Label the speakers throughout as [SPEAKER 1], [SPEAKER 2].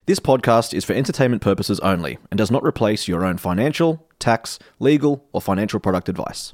[SPEAKER 1] This podcast is for entertainment purposes only and does not replace your own financial, tax, legal, or financial product advice.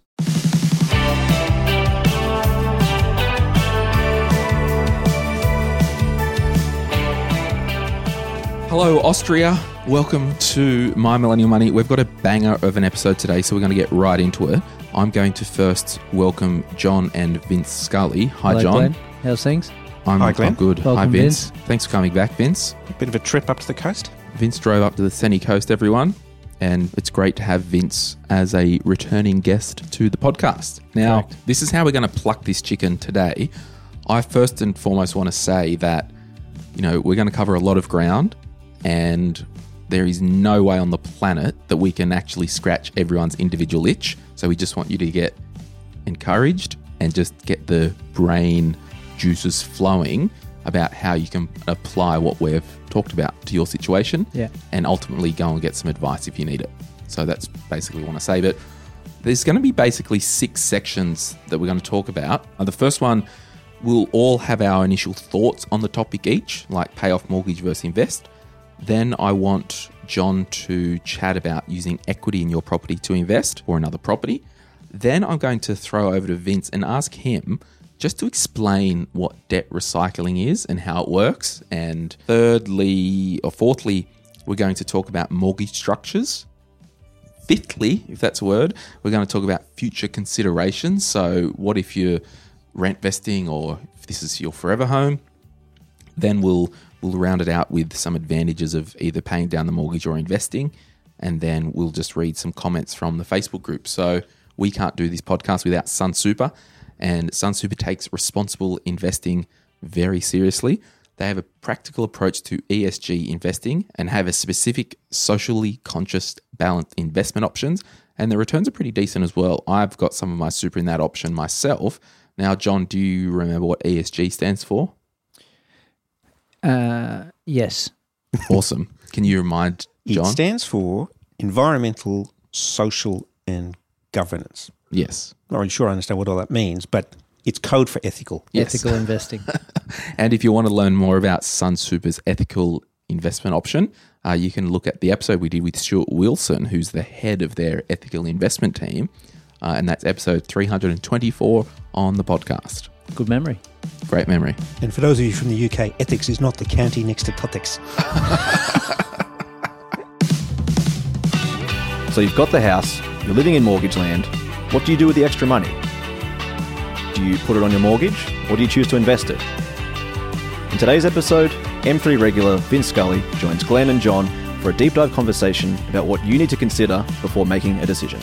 [SPEAKER 2] Hello, Austria. Welcome to My Millennial Money. We've got a banger of an episode today, so we're going to get right into it. I'm going to first welcome John and Vince Scully. Hi,
[SPEAKER 3] Hello,
[SPEAKER 2] John.
[SPEAKER 3] Glenn. How's things?
[SPEAKER 2] I'm
[SPEAKER 4] Glenn.
[SPEAKER 2] good.
[SPEAKER 3] Welcome,
[SPEAKER 2] Hi, Vince.
[SPEAKER 3] Vince.
[SPEAKER 2] Thanks for coming back, Vince.
[SPEAKER 4] A bit of a trip up to the coast.
[SPEAKER 2] Vince drove up to the sunny coast, everyone, and it's great to have Vince as a returning guest to the podcast. Now,
[SPEAKER 3] Correct.
[SPEAKER 2] This is how we're going to pluck this chicken today. I first and foremost want to say that, we're going to cover a lot of ground, and there is no way on the planet that we can actually scratch everyone's individual itch. So we just want you to get encouraged and just get the brain juices flowing about how you can apply what we've talked about to your situation,
[SPEAKER 3] Yeah.
[SPEAKER 2] and ultimately go and get some advice if you need it. So that's basically what I want to say. But there's going to be basically 6 sections that we're going to talk about. The first one, we'll all have our initial thoughts on the topic each, like pay off mortgage versus invest. Then I want John to chat about using equity in your property to invest or another property. Then I'm going to throw over to Vince and ask him just to explain what debt recycling is and how it works. And fourthly, we're going to talk about mortgage structures. Fifthly, if that's a word, we're going to talk about future considerations. So what if you're rent vesting or if this is your forever home? Then we'll round it out with some advantages of either paying down the mortgage or investing. And then we'll just read some comments from the Facebook group. So we can't do this podcast without Sun Super. And Sun Super takes responsible investing very seriously. They have a practical approach to ESG investing and have a specific socially conscious balanced investment options. And the returns are pretty decent as well. I've got some of my super in that option myself. Now, John, do you remember what ESG stands for?
[SPEAKER 3] Yes.
[SPEAKER 2] Awesome. Can you remind John?
[SPEAKER 4] It stands for environmental, social, and governance.
[SPEAKER 2] Yes.
[SPEAKER 4] Not really sure I understand what all that means, but it's code for ethical.
[SPEAKER 2] Yes.
[SPEAKER 3] Ethical investing.
[SPEAKER 2] And if you want to learn more about Sun Super's ethical investment option, you can look at the episode we did with Stuart Wilson, who's the head of their ethical investment team. And that's episode 324 on the podcast.
[SPEAKER 3] Good memory.
[SPEAKER 2] Great memory.
[SPEAKER 4] And for those of you from the UK, Essex is not the county next to Tuttex.
[SPEAKER 1] So you've got the house, you're living in mortgage land. What do you do with the extra money? Do you put it on your mortgage or do you choose to invest it? In today's episode, M3 regular Vince Scully joins Glenn and John for a deep dive conversation about what you need to consider before making a decision.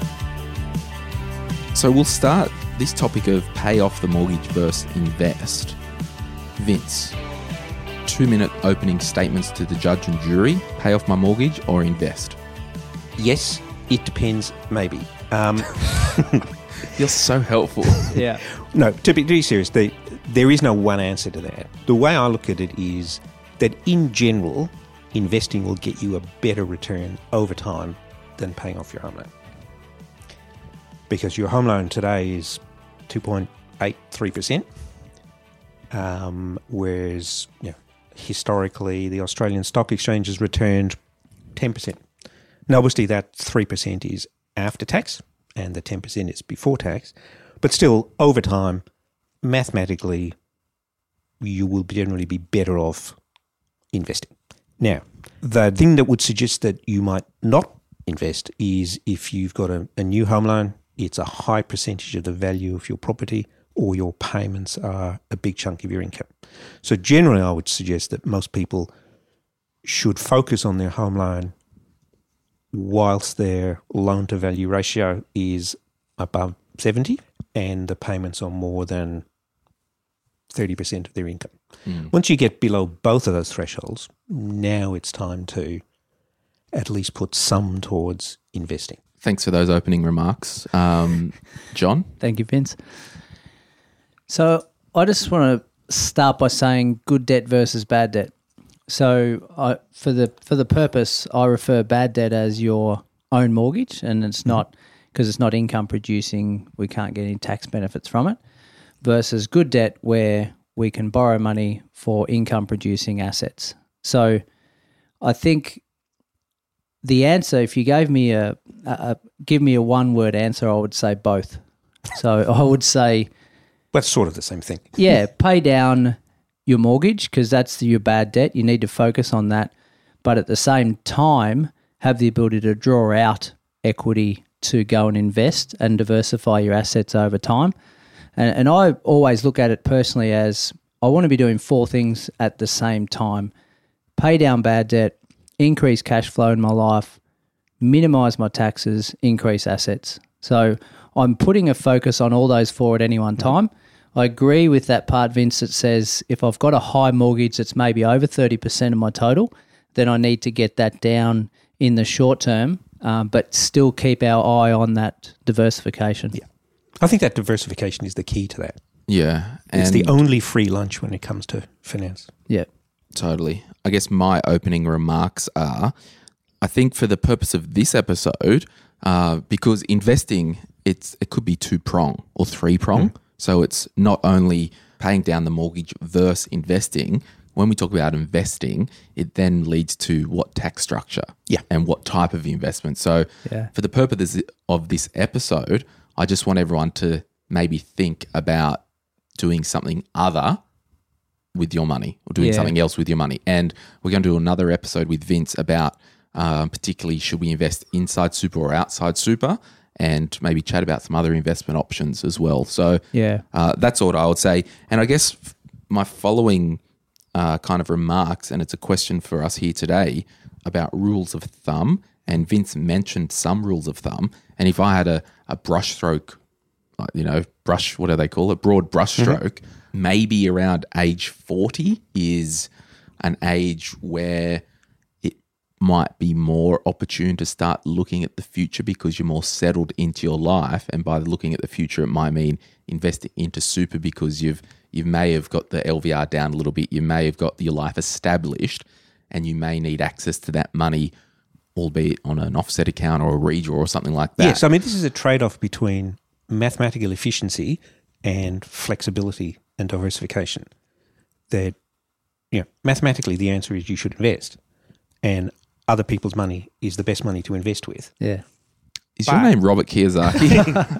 [SPEAKER 2] So we'll start this topic of pay off the mortgage versus invest. Vince, 2-minute opening statements to the judge and jury. Pay off my mortgage or invest?
[SPEAKER 4] Yes, it depends, maybe.
[SPEAKER 2] You're so helpful.
[SPEAKER 3] Yeah.
[SPEAKER 4] No, to be serious, there is no one answer to that. The way I look at it is that in general, investing will get you a better return over time than paying off your home loan. Because your home loan today is 2.83%, whereas historically the Australian Stock Exchange has returned 10%. Now, obviously that 3% is after tax and the 10% is before tax, but still over time, mathematically, you will generally be better off investing. Now, the thing that would suggest that you might not invest is if you've got a new home loan, it's a high percentage of the value of your property, or your payments are a big chunk of your income. So generally, I would suggest that most people should focus on their home loan whilst their loan-to-value ratio is above 70 and the payments are more than 30% of their income. Once you get below both of those thresholds, now it's time to at least put some towards investing.
[SPEAKER 2] Thanks for those opening remarks. John?
[SPEAKER 3] Thank you, Vince. So I just want to start by saying good debt versus bad debt. So for the purpose, I refer bad debt as your own mortgage, and it's not because it's not income producing, we can't get any tax benefits from it, versus good debt where we can borrow money for income producing assets. So I think the answer, if you gave me give me a one-word answer, I would say both. So I would say,
[SPEAKER 4] That's sort of the same thing.
[SPEAKER 3] yeah, pay down your mortgage because that's your bad debt. You need to focus on that. But at the same time, have the ability to draw out equity to go and invest and diversify your assets over time. And I always look at it personally as I want to be doing 4 things at the same time. Pay down bad debt, increase cash flow in my life, minimize my taxes, increase assets. So I'm putting a focus on all those 4 at any one time. I agree with that part, Vince, that says if I've got a high mortgage that's maybe over 30% of my total, then I need to get that down in the short term, but still keep our eye on that diversification.
[SPEAKER 4] Yeah. I think that diversification is the key to that.
[SPEAKER 2] Yeah.
[SPEAKER 4] It's the only free lunch when it comes to finance.
[SPEAKER 3] Yeah.
[SPEAKER 2] Totally. I guess my opening remarks are, I think for the purpose of this episode, because investing, it could be 2-prong or 3-prong. So it's not only paying down the mortgage versus investing. When we talk about investing, it then leads to what tax structure and what type of investment. So for the purpose of this episode, I just want everyone to maybe think about doing something other with your money or doing something else with your money. And we're going to do another episode with Vince about particularly should we invest inside super or outside super, and maybe chat about some other investment options as well. So that's all I would say. And I guess my following kind of remarks, and it's a question for us here today about rules of thumb, and Vince mentioned some rules of thumb. And if I had a brush stroke, what do they call it? Broad brush stroke, maybe around age 40 is an age where it might be more opportune to start looking at the future because you're more settled into your life. And by looking at the future, it might mean investing into super because you may have got the LVR down a little bit. You may have got your life established and you may need access to that money, albeit on an offset account or a redraw or something like that.
[SPEAKER 4] Yes, I mean, this is a trade-off between mathematical efficiency and flexibility and diversification. That, mathematically the answer is you should invest, and other people's money is the best money to invest with.
[SPEAKER 3] Yeah.
[SPEAKER 2] Is your name Robert Kiyosaki?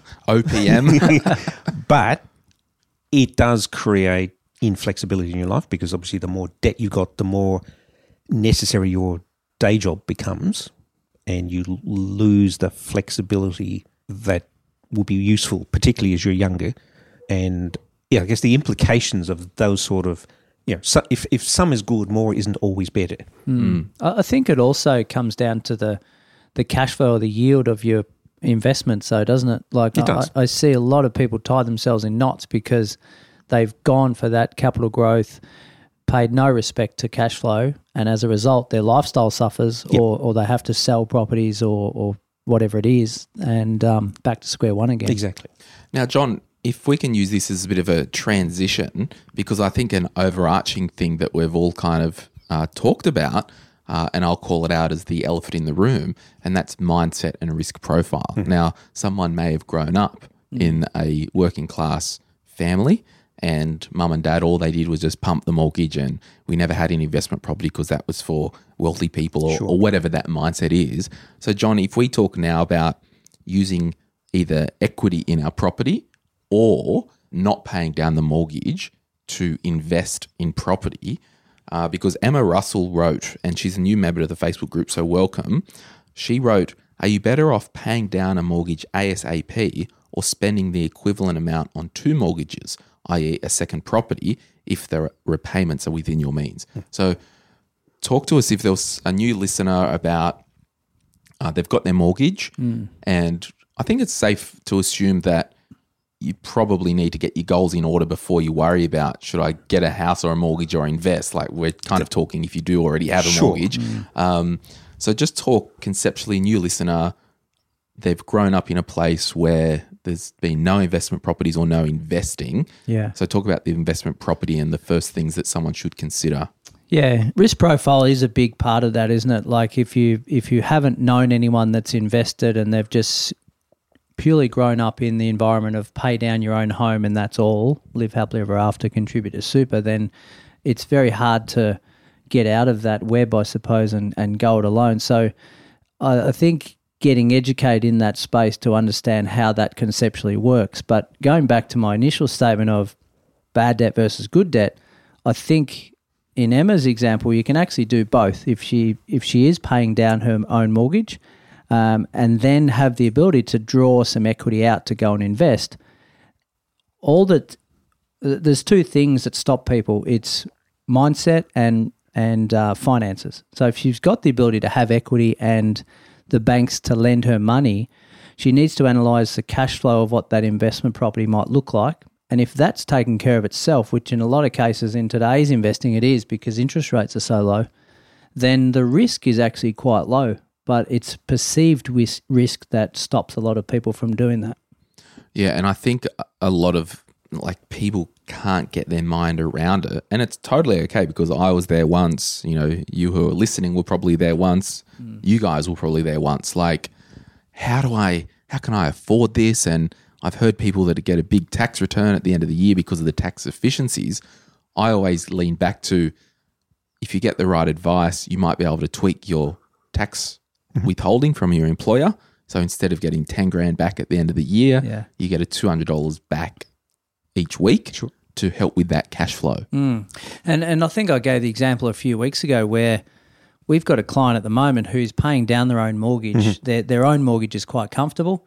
[SPEAKER 2] OPM?
[SPEAKER 4] But it does create inflexibility in your life because obviously the more debt you got, the more necessary your day job becomes, and you lose the flexibility that will be useful, particularly as you're younger. And I guess the implications of those sort of, if some is good, more isn't always better.
[SPEAKER 3] I think it also comes down to the cash flow or the yield of your investment, so doesn't it? Like
[SPEAKER 4] it does.
[SPEAKER 3] I see a lot of people tie themselves in knots because they've gone for that capital growth, paid no respect to cash flow, and as a result, their lifestyle suffers, or they have to sell properties or whatever it is, and back to square one again.
[SPEAKER 4] Exactly.
[SPEAKER 2] Now, John, if we can use this as a bit of a transition, because I think an overarching thing that we've all kind of talked about, and I'll call it out as the elephant in the room, and that's mindset and risk profile. Now, someone may have grown up in a working class family, and mum and dad, all they did was just pump the mortgage, and we never had any investment property because that was for wealthy people or whatever that mindset is. So, John, if we talk now about using either equity in our property or not paying down the mortgage to invest in property, because Emma Russell wrote, and she's a new member of the Facebook group, so welcome. She wrote, are you better off paying down a mortgage ASAP or spending the equivalent amount on 2 mortgages, i.e. a second property, if the repayments are within your means? So talk to us if there was a new listener about they've got their mortgage, and I think it's safe to assume that you probably need to get your goals in order before you worry about should I get a house or a mortgage or invest. Like we're kind of talking if you do already have a mortgage. So just talk conceptually, new listener, they've grown up in a place where there's been no investment properties or no investing.
[SPEAKER 3] Yeah.
[SPEAKER 2] So talk about the investment property and the first things that someone should consider.
[SPEAKER 3] Yeah, risk profile is a big part of that, isn't it? Like if you haven't known anyone that's invested and they've just purely grown up in the environment of pay down your own home and that's all, live happily ever after, contribute to super, then it's very hard to get out of that web, I suppose, and go it alone. So I think getting educated in that space to understand how that conceptually works. But going back to my initial statement of bad debt versus good debt, I think in Emma's example, you can actually do both. If she is paying down her own mortgage, and then have the ability to draw some equity out to go and invest, there's two things that stop people. It's mindset and finances. So if she's got the ability to have equity and the banks to lend her money, she needs to analyse the cash flow of what that investment property might look like. And if that's taken care of itself, which in a lot of cases in today's investing it is because interest rates are so low, then the risk is actually quite low. But it's perceived risk that stops a lot of people from doing that.
[SPEAKER 2] Yeah, and I think a lot of people can't get their mind around it, and it's totally okay because I was there once. You who are listening were probably there once. You guys were probably there once. How can I afford this? And I've heard people that get a big tax return at the end of the year because of the tax efficiencies. I always lean back to, if you get the right advice, you might be able to tweak your tax withholding from your employer. So instead of getting 10 grand back at the end of the year, you get a $200 back each week to help with that cash flow.
[SPEAKER 3] And I think I gave the example a few weeks ago where we've got a client at the moment who's paying down their own mortgage. Their own mortgage is quite comfortable,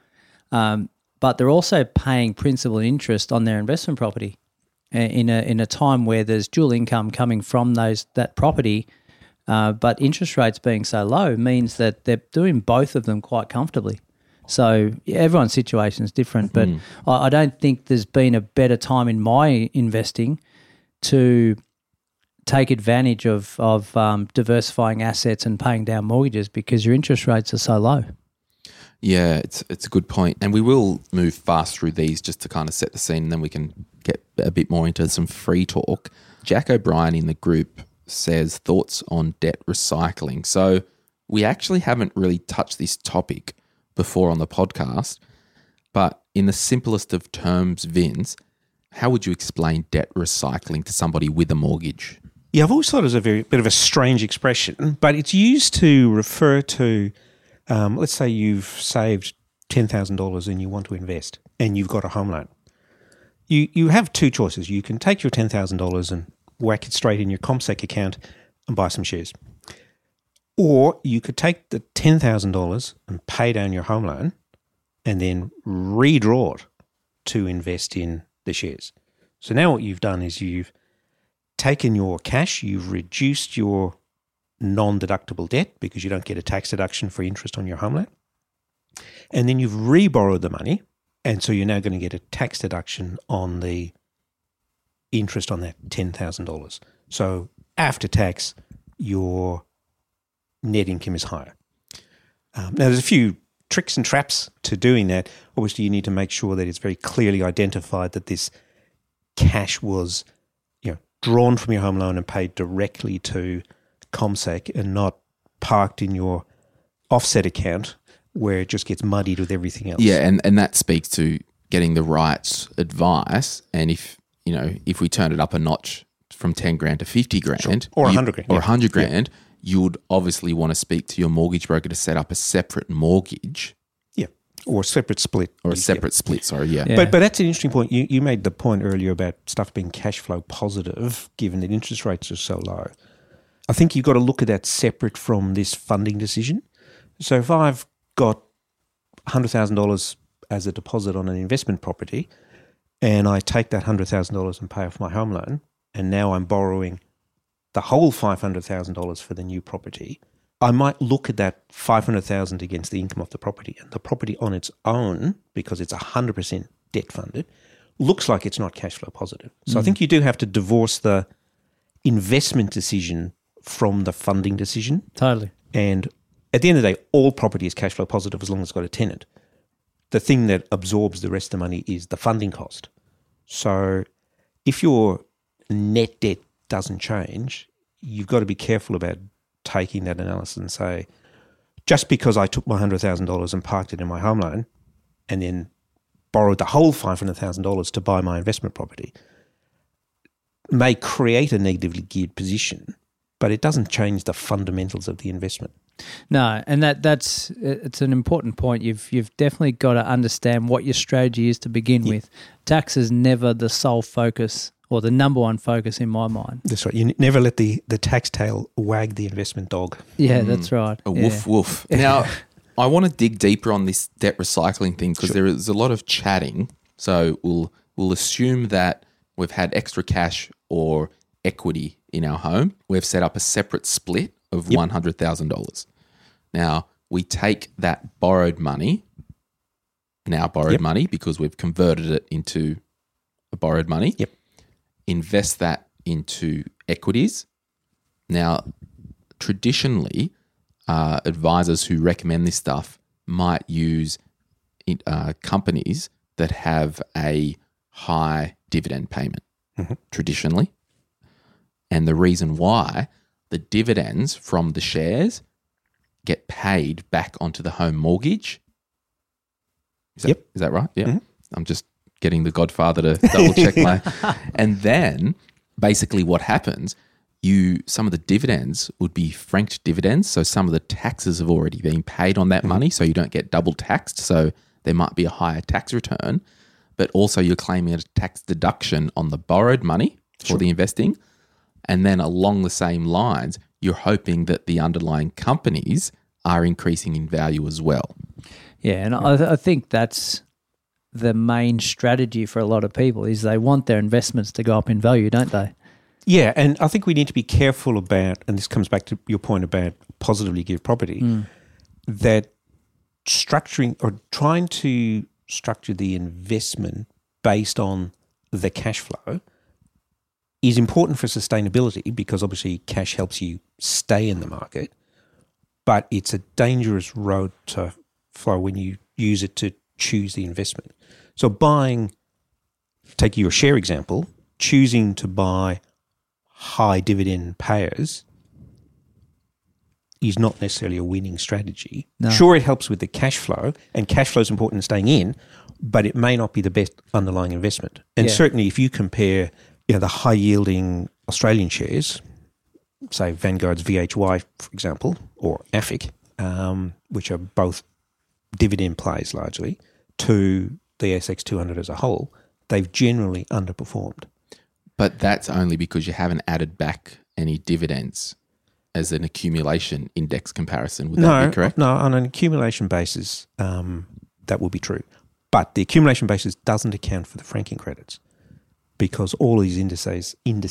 [SPEAKER 3] but they're also paying principal and interest on their investment property in a time where there's dual income coming from that property. But interest rates being so low means that they're doing both of them quite comfortably. So everyone's situation is different, but I don't think there's been a better time in my investing to take advantage of diversifying assets and paying down mortgages because your interest rates are so low.
[SPEAKER 2] Yeah, it's a good point. And we will move fast through these just to kind of set the scene, and then we can get a bit more into some free talk. Jack O'Brien in the group says thoughts on debt recycling. So we actually haven't really touched this topic before on the podcast, but in the simplest of terms, Vince, how would you explain debt recycling to somebody with a mortgage?
[SPEAKER 4] Yeah, I've always thought it was a very bit of a strange expression, but it's used to refer to, let's say you've saved $10,000 and you want to invest and you've got a home loan. You have two choices. You can take your $10,000 and whack it straight in your CommSec account and buy some shares. Or you could take the $10,000 and pay down your home loan and then redraw it to invest in the shares. So now what you've done is you've taken your cash, you've reduced your non-deductible debt because you don't get a tax deduction for interest on your home loan, and then you've re-borrowed the money, and so you're now going to get a tax deduction on the interest on that $10,000. So after tax, your net income is higher. Now, there's a few tricks and traps to doing that. Obviously, you need to make sure that it's very clearly identified that this cash was, drawn from your home loan and paid directly to CommSec and not parked in your offset account where it just gets muddied with everything else.
[SPEAKER 2] Yeah, and that speaks to getting the right advice. And if we turn it up a notch from 10 grand to 50 grand,
[SPEAKER 4] sure. Or 100 grand,
[SPEAKER 2] or 100 grand, you would obviously want to speak to your mortgage broker to set up a separate mortgage.
[SPEAKER 4] Yeah, or a separate split.
[SPEAKER 2] Or a separate split, sorry, yeah.
[SPEAKER 4] But that's an interesting point. You made the point earlier about stuff being cash flow positive, given that interest rates are so low. I think you've got to look at that separate from this funding decision. So if I've got $100,000 as a deposit on an investment property and I take that $100,000 and pay off my home loan, and now I'm borrowing the whole $500,000 for the new property, I might look at that $500,000 against the income of the property, and the property on its own, because it's 100% debt funded, looks like it's not cash flow positive. So I think you do have to divorce the investment decision from the funding decision.
[SPEAKER 3] Totally.
[SPEAKER 4] And at the end of the day, all property is cash flow positive as long as it's got a tenant. The thing that absorbs the rest of the money is the funding cost. So if your net debt doesn't change, you've got to be careful about taking that analysis and say, just because I took my $100,000 and parked it in my home loan and then borrowed the whole $500,000 to buy my investment property may create a negatively geared position but it doesn't change the fundamentals of the investment.
[SPEAKER 3] No, and it's an important point. You've definitely got to understand what your strategy is to begin with. Tax is never the sole focus or the number one focus in my mind.
[SPEAKER 4] That's right. You never let the tax tail wag the investment dog.
[SPEAKER 3] Yeah, that's right.
[SPEAKER 2] A woof woof. Now, I want to dig deeper on this debt recycling thing because there is a lot of chatting. So we'll assume that we've had extra cash or equity in our home. We've set up a separate split of $100,000. Now, we take that borrowed money, money, because we've converted it into a borrowed money, invest that into equities. Now, traditionally, advisors who recommend this stuff might use companies that have a high dividend payment, traditionally. And the reason why, the dividends from the shares get paid back onto the home mortgage. Is that right? Yeah. Mm-hmm. I'm just getting the Godfather to double check my. And then basically what happens, some of the dividends would be franked dividends. So some of the taxes have already been paid on that money. So you don't get double taxed. So there might be a higher tax return, but also you're claiming a tax deduction on the borrowed money for the investing. And then along the same lines, you're hoping that the underlying companies are increasing in value as well.
[SPEAKER 3] Yeah, and I think that's the main strategy for a lot of people is they want their investments to go up in value, don't they?
[SPEAKER 4] Yeah, and I think we need to be careful about, and this comes back to your point about positively geared property, that structuring or trying to structure the investment based on the cash flow is important for sustainability because obviously cash helps you stay in the market, but it's a dangerous road to flow when you use it to choose the investment. So take your share example, choosing to buy high dividend payers is not necessarily a winning strategy. No. Sure, it helps with the cash flow, and cash flow is important in staying in, but it may not be the best underlying investment. And certainly if you compare the high-yielding Australian shares, say Vanguard's VHY, for example, or AFIC, which are both dividend plays largely, to the ASX 200 as a whole, they've generally underperformed.
[SPEAKER 2] But that's only because you haven't added back any dividends as an accumulation index comparison. Would that be correct?
[SPEAKER 4] No, on an accumulation basis, that will be true. But the accumulation basis doesn't account for the franking credits because all these indexes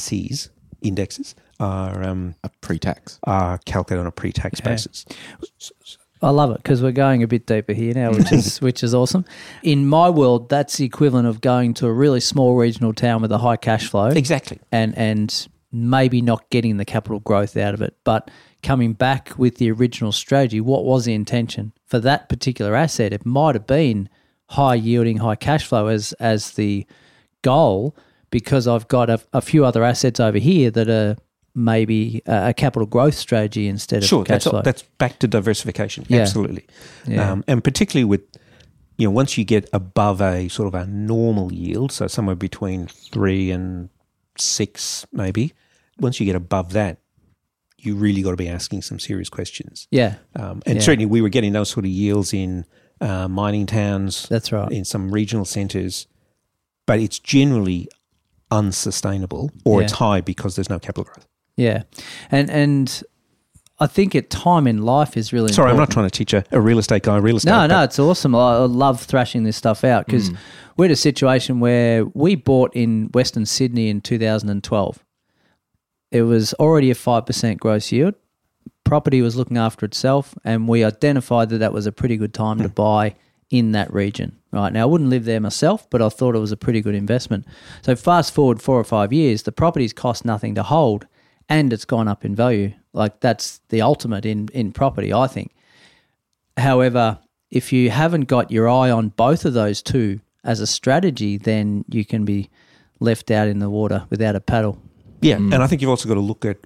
[SPEAKER 4] are
[SPEAKER 2] pre-tax,
[SPEAKER 4] are calculated on a pre-tax basis.
[SPEAKER 3] I love it because we're going a bit deeper here now, which is awesome. In my world, that's the equivalent of going to a really small regional town with a high cash flow.
[SPEAKER 4] Exactly.
[SPEAKER 3] And maybe not getting the capital growth out of it, but coming back with the original strategy, what was the intention for that particular asset? It might have been high yielding, high cash flow as the goal because I've got a few other assets over here that are maybe a capital growth strategy instead of cash flow.
[SPEAKER 4] That's back to diversification. Yeah. Absolutely. Yeah. And particularly with, once you get above a sort of a normal yield, so somewhere between 3 and 6 maybe, once you get above that, you really got to be asking some serious questions.
[SPEAKER 3] Yeah.
[SPEAKER 4] Certainly we were getting those sort of yields in mining towns.
[SPEAKER 3] That's right.
[SPEAKER 4] In some regional centres, but it's generally unsustainable or it's high because there's no capital growth.
[SPEAKER 3] Yeah. And I think at time in life is really
[SPEAKER 4] Sorry,
[SPEAKER 3] important.
[SPEAKER 4] I'm not trying to teach a real estate guy real estate.
[SPEAKER 3] No, it's awesome. I love thrashing this stuff out because we're in a situation where we bought in Western Sydney in 2012. It was already a 5% gross yield. Property was looking after itself, and we identified that was a pretty good time to buy in that region. Right now, I wouldn't live there myself, but I thought it was a pretty good investment. So fast forward 4 or 5 years, the properties cost nothing to hold, and it's gone up in value. Like that's the ultimate in property, I think. However, if you haven't got your eye on both of those two as a strategy, then you can be left out in the water without a paddle.
[SPEAKER 4] Yeah, and I think you've also got to look at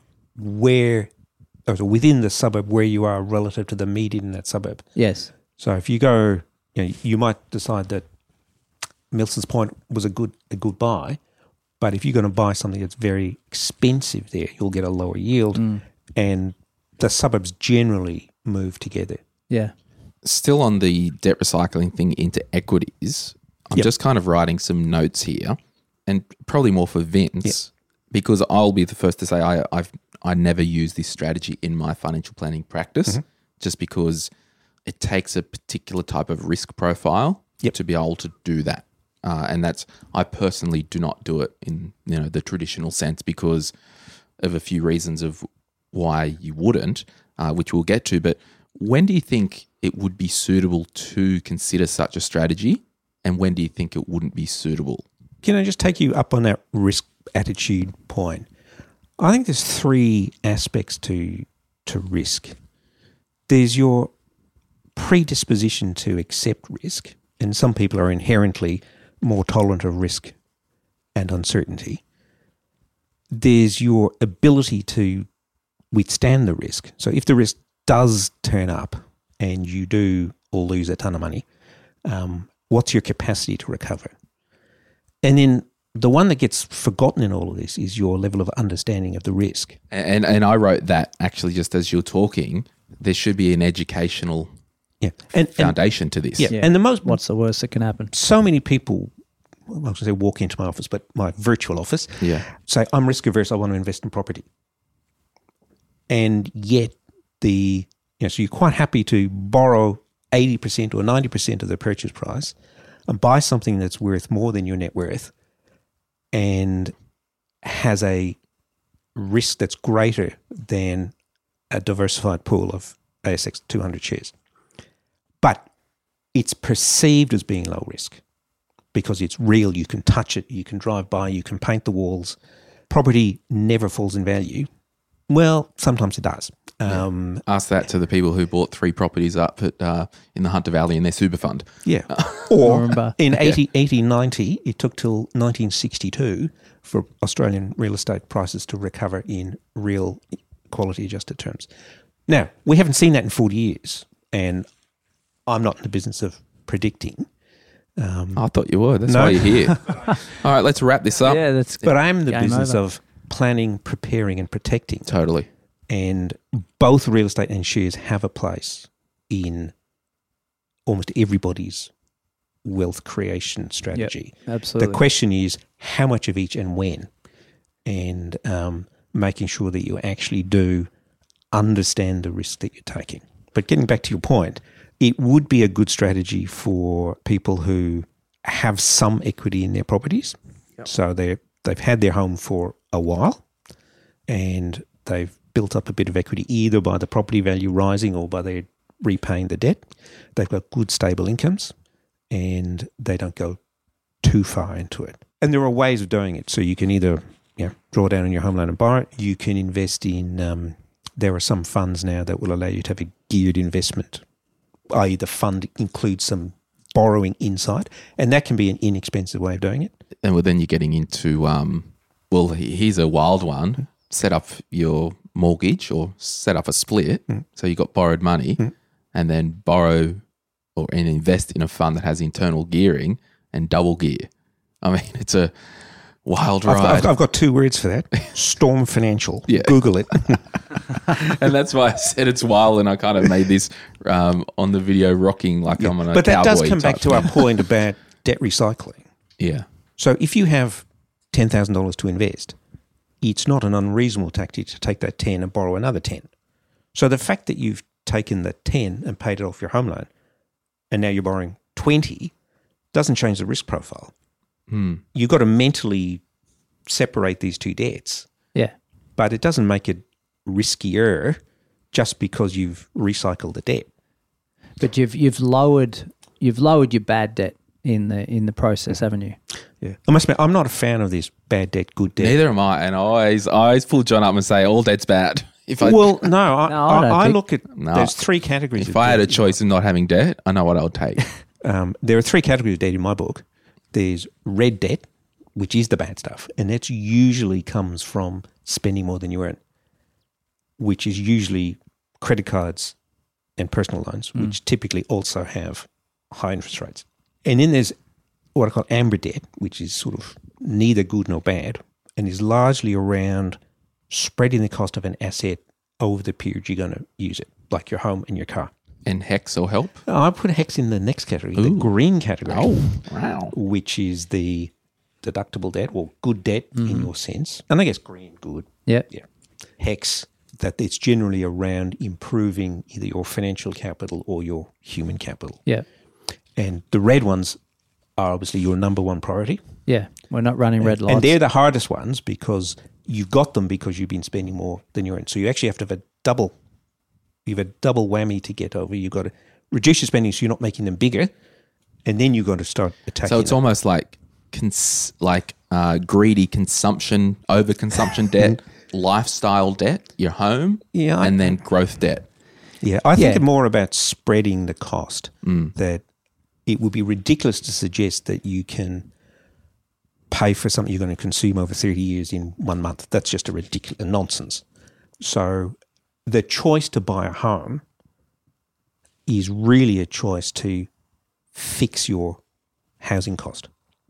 [SPEAKER 4] within the suburb where you are relative to the median in that suburb.
[SPEAKER 3] Yes.
[SPEAKER 4] So if you go, you might decide that Milson's Point was a good buy, But if you're going to buy something that's very expensive there, you'll get a lower yield. And the suburbs generally move together.
[SPEAKER 3] Yeah.
[SPEAKER 2] Still on the debt recycling thing into equities, I'm
[SPEAKER 4] Yep.
[SPEAKER 2] just kind of writing some notes here, and probably more for Vince, because I'll be the first to say I never use this strategy in my financial planning practice, just because it takes a particular type of risk profile to be able to do that. And that's, I personally do not do it in the traditional sense because of a few reasons of why you wouldn't, which we'll get to. But when do you think it would be suitable to consider such a strategy, and when do you think it wouldn't be suitable?
[SPEAKER 4] Can I just take you up on that risk attitude point? I think there's three aspects to risk. There's your predisposition to accept risk, and some people are inherently more tolerant of risk and uncertainty. There's your ability to withstand the risk. So if the risk does turn up and you do or lose a ton of money, what's your capacity to recover? And then the one that gets forgotten in all of this is your level of understanding of the risk.
[SPEAKER 2] And I wrote that actually just as you're talking. There should be an educational foundation to this.
[SPEAKER 3] Yeah.
[SPEAKER 4] And the most,
[SPEAKER 3] What's the worst that can happen?
[SPEAKER 4] so many people, well, I was going to say walk into my office, but my virtual office, say, I'm risk averse, I want to invest in property. And yet so you're quite happy to borrow 80% or 90% of the purchase price and buy something that's worth more than your net worth and has a risk that's greater than a diversified pool of ASX 200 shares. But it's perceived as being low risk because it's real. You can touch it, you can drive by, you can paint the walls. Property never falls in value. Well, sometimes it does.
[SPEAKER 2] Ask that to the people who bought 3 properties up at, in the Hunter Valley in their super fund.
[SPEAKER 4] Yeah. Or
[SPEAKER 3] remember.
[SPEAKER 4] in 1890, it took till 1962 for Australian real estate prices to recover in real quality adjusted terms. Now, we haven't seen that in 40 years, and I'm not in the business of predicting.
[SPEAKER 2] I thought you were. That's
[SPEAKER 4] No.
[SPEAKER 2] why you're here. All right, let's wrap this up.
[SPEAKER 3] Yeah, that's
[SPEAKER 4] But I'm in the
[SPEAKER 3] Game
[SPEAKER 4] business
[SPEAKER 3] over.
[SPEAKER 4] of planning, preparing, and protecting.
[SPEAKER 2] Totally.
[SPEAKER 4] And both real estate and shares have a place in almost everybody's wealth creation strategy.
[SPEAKER 3] absolutely.
[SPEAKER 4] The question is how much of each and when, and making sure that you actually do understand the risk that you're taking. But getting back to your point, it would be a good strategy for people who have some equity in their properties. Yep. So they've had their home for a while and they've built up a bit of equity either by the property value rising or by their repaying the debt. They've got good stable incomes and they don't go too far into it. And there are ways of doing it. So you can either draw down on your home loan and borrow it. You can invest in, there are some funds now that will allow you to have a geared investment, i.e. the fund includes some borrowing inside, and that can be an inexpensive way of doing it.
[SPEAKER 2] And well, then you're getting into, here's a wild one. Set up your mortgage or set up a split. So you got borrowed money and then borrow and invest in a fund that has internal gearing and double gear. I mean, it's a wild ride.
[SPEAKER 4] I've got 2 words for that. Storm Financial.
[SPEAKER 2] Yeah.
[SPEAKER 4] Google it.
[SPEAKER 2] And that's why I said it's wild, and I kind of made this on the video rocking like I'm on a
[SPEAKER 4] But that does
[SPEAKER 2] cowboy
[SPEAKER 4] come back
[SPEAKER 2] type
[SPEAKER 4] to our
[SPEAKER 2] thing.
[SPEAKER 4] point about debt recycling.
[SPEAKER 2] Yeah.
[SPEAKER 4] So if you have $10,000 to invest, it's not an unreasonable tactic to take that 10 and borrow another 10. So the fact that you've taken the 10 and paid it off your home loan and now you're borrowing 20 doesn't change the risk profile. You've got to mentally separate these 2 debts,
[SPEAKER 3] Yeah.
[SPEAKER 4] but it doesn't make it riskier just because you've recycled the debt.
[SPEAKER 3] But you've lowered your bad debt in the process, haven't you?
[SPEAKER 4] Yeah, I must admit, I'm not a fan of this bad debt, good debt.
[SPEAKER 2] Neither am I. And I always pull John up and say all debt's bad. If I
[SPEAKER 4] No,
[SPEAKER 3] I don't
[SPEAKER 4] I
[SPEAKER 3] think-
[SPEAKER 4] look at
[SPEAKER 2] No.
[SPEAKER 4] there's 3 categories.
[SPEAKER 2] if
[SPEAKER 4] of
[SPEAKER 2] I had a
[SPEAKER 4] debt.
[SPEAKER 2] choice of not having debt, I know what I would take.
[SPEAKER 4] There are 3 categories of debt in my book. There's red debt, which is the bad stuff, and that usually comes from spending more than you earn, which is usually credit cards and personal loans, which typically also have high interest rates. And then there's what I call amber debt, which is sort of neither good nor bad and is largely around spreading the cost of an asset over the period you're going to use it, like your home and your car.
[SPEAKER 2] And HEX will help?
[SPEAKER 4] I put HEX in the next category, the green category.
[SPEAKER 2] Oh, wow.
[SPEAKER 4] Which is the deductible debt or good debt in your sense. And I guess green, good.
[SPEAKER 3] Yeah.
[SPEAKER 4] Yeah. HEX, that it's generally around improving either your financial capital or your human capital.
[SPEAKER 3] Yeah.
[SPEAKER 4] And the red ones are obviously your number one priority.
[SPEAKER 3] Yeah. We're not running red lights.
[SPEAKER 4] And they're the hardest ones because you've got them because you've been spending more than you're in. So you actually have to have a double whammy to get over. You've got to reduce your spending so you're not making them bigger, and then you've got to start attacking
[SPEAKER 2] So it's
[SPEAKER 4] them.
[SPEAKER 2] almost like greedy consumption, overconsumption debt, lifestyle debt, your home, and then growth debt.
[SPEAKER 4] Yeah, I think more about spreading the cost, that it would be ridiculous to suggest that you can pay for something you're going to consume over 30 years in 1 month. That's just a ridiculous nonsense. So the choice to buy a home is really a choice to fix your housing cost.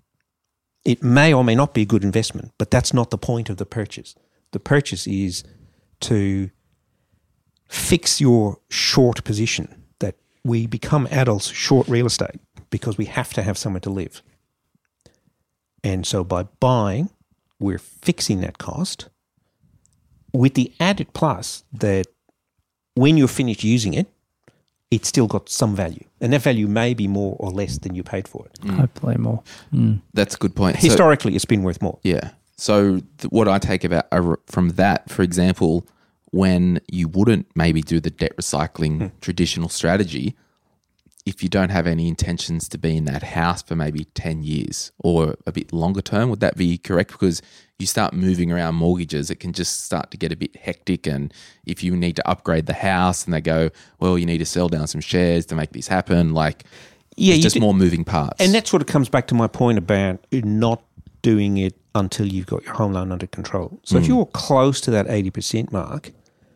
[SPEAKER 4] It may or may not be a good investment, but that's not the point of the purchase. The purchase is to fix your short position, that we become adults short real estate because we have to have somewhere to live. And so by buying, we're fixing that cost with the added plus that when you're finished using it, it's still got some value. And that value may be more or less than you paid for it.
[SPEAKER 3] Hopefully more.
[SPEAKER 2] That's a good point.
[SPEAKER 4] Historically, it's been worth more.
[SPEAKER 2] Yeah. So what I take about from that, for example, when you wouldn't maybe do the debt recycling traditional strategy, if you don't have any intentions to be in that house for maybe 10 years or a bit longer term, would that be correct? Because you start moving around mortgages, it can just start to get a bit hectic. And if you need to upgrade the house and they go, well, you need to sell down some shares to make this happen, it's just more moving parts.
[SPEAKER 4] And that sort of comes back to my point about not doing it until you've got your home loan under control. So if you're close to that 80% mark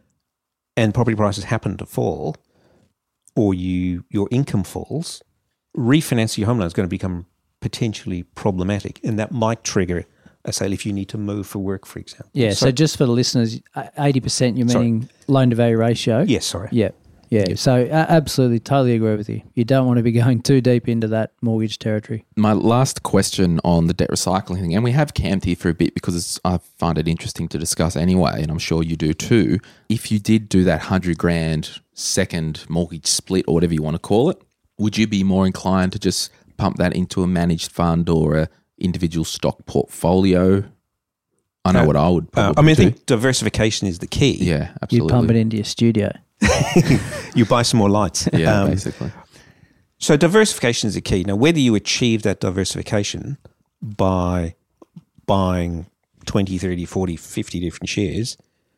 [SPEAKER 4] and property prices happen to fall, or your income falls, refinancing your home loan is going to become potentially problematic, and that might trigger a sale if you need to move for work, for example.
[SPEAKER 3] Yeah, so just for the listeners, 80% you're meaning loan-to-value ratio?
[SPEAKER 4] Yes, sorry.
[SPEAKER 3] Yeah. So absolutely, totally agree with you. You don't want to be going too deep into that mortgage territory.
[SPEAKER 2] My last question on the debt recycling thing, and we have camped here for a bit because I find it interesting to discuss anyway, and I'm sure you do too. If you did do that $100,000 second mortgage split or whatever you want to call it, would you be more inclined to just pump that into a managed fund or a individual stock portfolio? I know what I would probably
[SPEAKER 4] I think diversification is the key.
[SPEAKER 2] Yeah,
[SPEAKER 3] You
[SPEAKER 2] absolutely.
[SPEAKER 3] pump it into your studio.
[SPEAKER 4] You buy some more lights.
[SPEAKER 2] Yeah, basically.
[SPEAKER 4] So diversification is the key. Now, whether you achieve that diversification by buying 20, 30, 40, 50 different shares,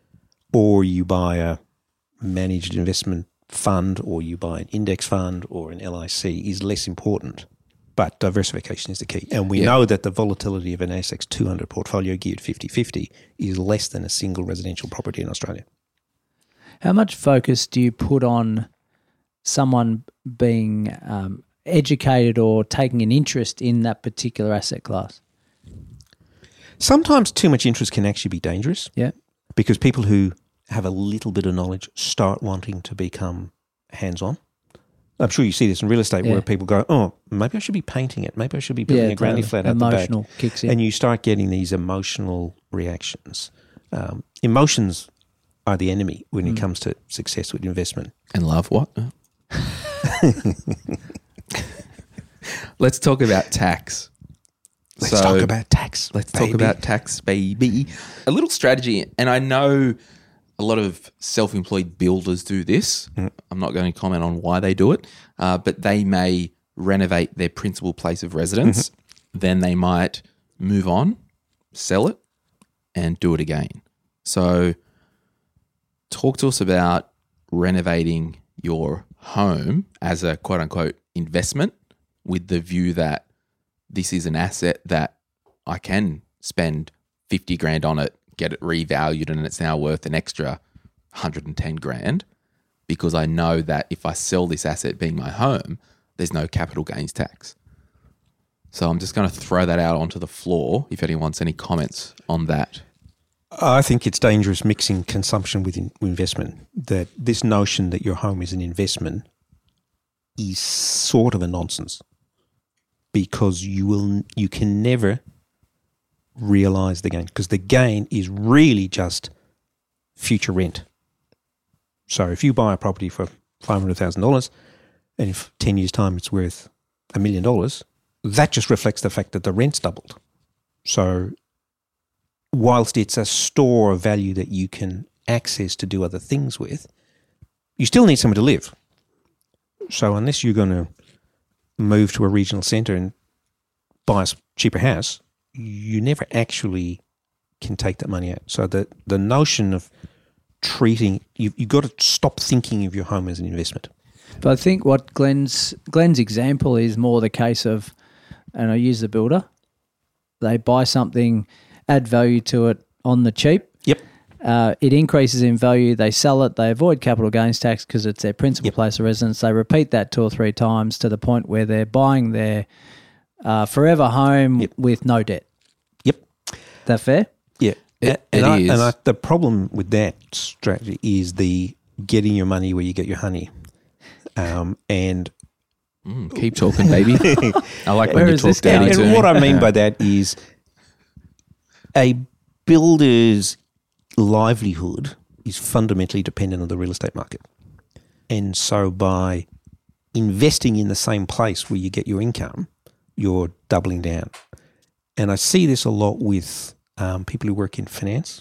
[SPEAKER 4] or you buy a managed investment fund, or you buy an index fund or an LIC is less important. But diversification is the key. And we know that the volatility of an ASX 200 portfolio geared 50-50 is less than a single residential property in Australia.
[SPEAKER 3] How much focus do you put on someone being educated or taking an interest in that particular asset class?
[SPEAKER 4] Sometimes too much interest can actually be dangerous.
[SPEAKER 3] Yeah.
[SPEAKER 4] Because people who have a little bit of knowledge start wanting to become hands-on. I'm sure you see this in real estate where people go, oh, maybe I should be painting it. Maybe I should be building a granny flat out the back.
[SPEAKER 3] Emotional kicks in.
[SPEAKER 4] And you start getting these emotional reactions. Emotions are the enemy when it comes to success with investment.
[SPEAKER 2] And love what? Let's talk about tax.
[SPEAKER 4] Let's talk about tax.
[SPEAKER 2] Let's talk about tax, baby. A little strategy, and I know a lot of self-employed builders do this. I'm not going to comment on why they do it, but they may renovate their principal place of residence. Then they might move on, sell it, and do it again. So talk to us about renovating your home as a quote-unquote investment with the view that this is an asset that I can spend 50 grand on it, get it revalued, and it's now worth an extra 110 grand because I know that if I sell this asset being my home, there's no capital gains tax. So I'm just going to throw that out onto the floor if anyone wants any comments on that.
[SPEAKER 4] I think it's dangerous mixing consumption with investment. That this notion that your home is an investment is sort of a nonsense, because you can never realise the gain, because the gain is really just future rent. So if you buy a property for $500,000 and if 10 years' time it's worth $1 million, that just reflects the fact that the rent's doubled. So whilst it's a store of value that you can access to do other things with, you still need somewhere to live. So unless you're going to move to a regional centre and buy a cheaper house, you never actually can take that money out. So the notion of treating, you've got to stop thinking of your home as an investment.
[SPEAKER 3] But I think what Glenn's example is more the case of, and I use the builder, they buy something, add value to it on the cheap.
[SPEAKER 4] Yep.
[SPEAKER 3] It increases in value. They sell it. They avoid capital gains tax because it's their principal place of residence. They repeat that 2 or 3 times to the point where they're buying their forever home with no debt.
[SPEAKER 4] Yep.
[SPEAKER 3] That fair?
[SPEAKER 4] Yeah.
[SPEAKER 2] It is.
[SPEAKER 4] The problem with that strategy is the getting your money where you get your honey. And
[SPEAKER 2] keep talking, baby. I like when
[SPEAKER 3] Where
[SPEAKER 2] you
[SPEAKER 3] is
[SPEAKER 2] talk
[SPEAKER 3] this
[SPEAKER 2] dirty
[SPEAKER 3] going?
[SPEAKER 2] to
[SPEAKER 4] and
[SPEAKER 2] me.
[SPEAKER 4] what I mean by that is a builder's livelihood is fundamentally dependent on the real estate market. And so by investing in the same place where you get your income, you're doubling down. And I see this a lot with people who work in finance,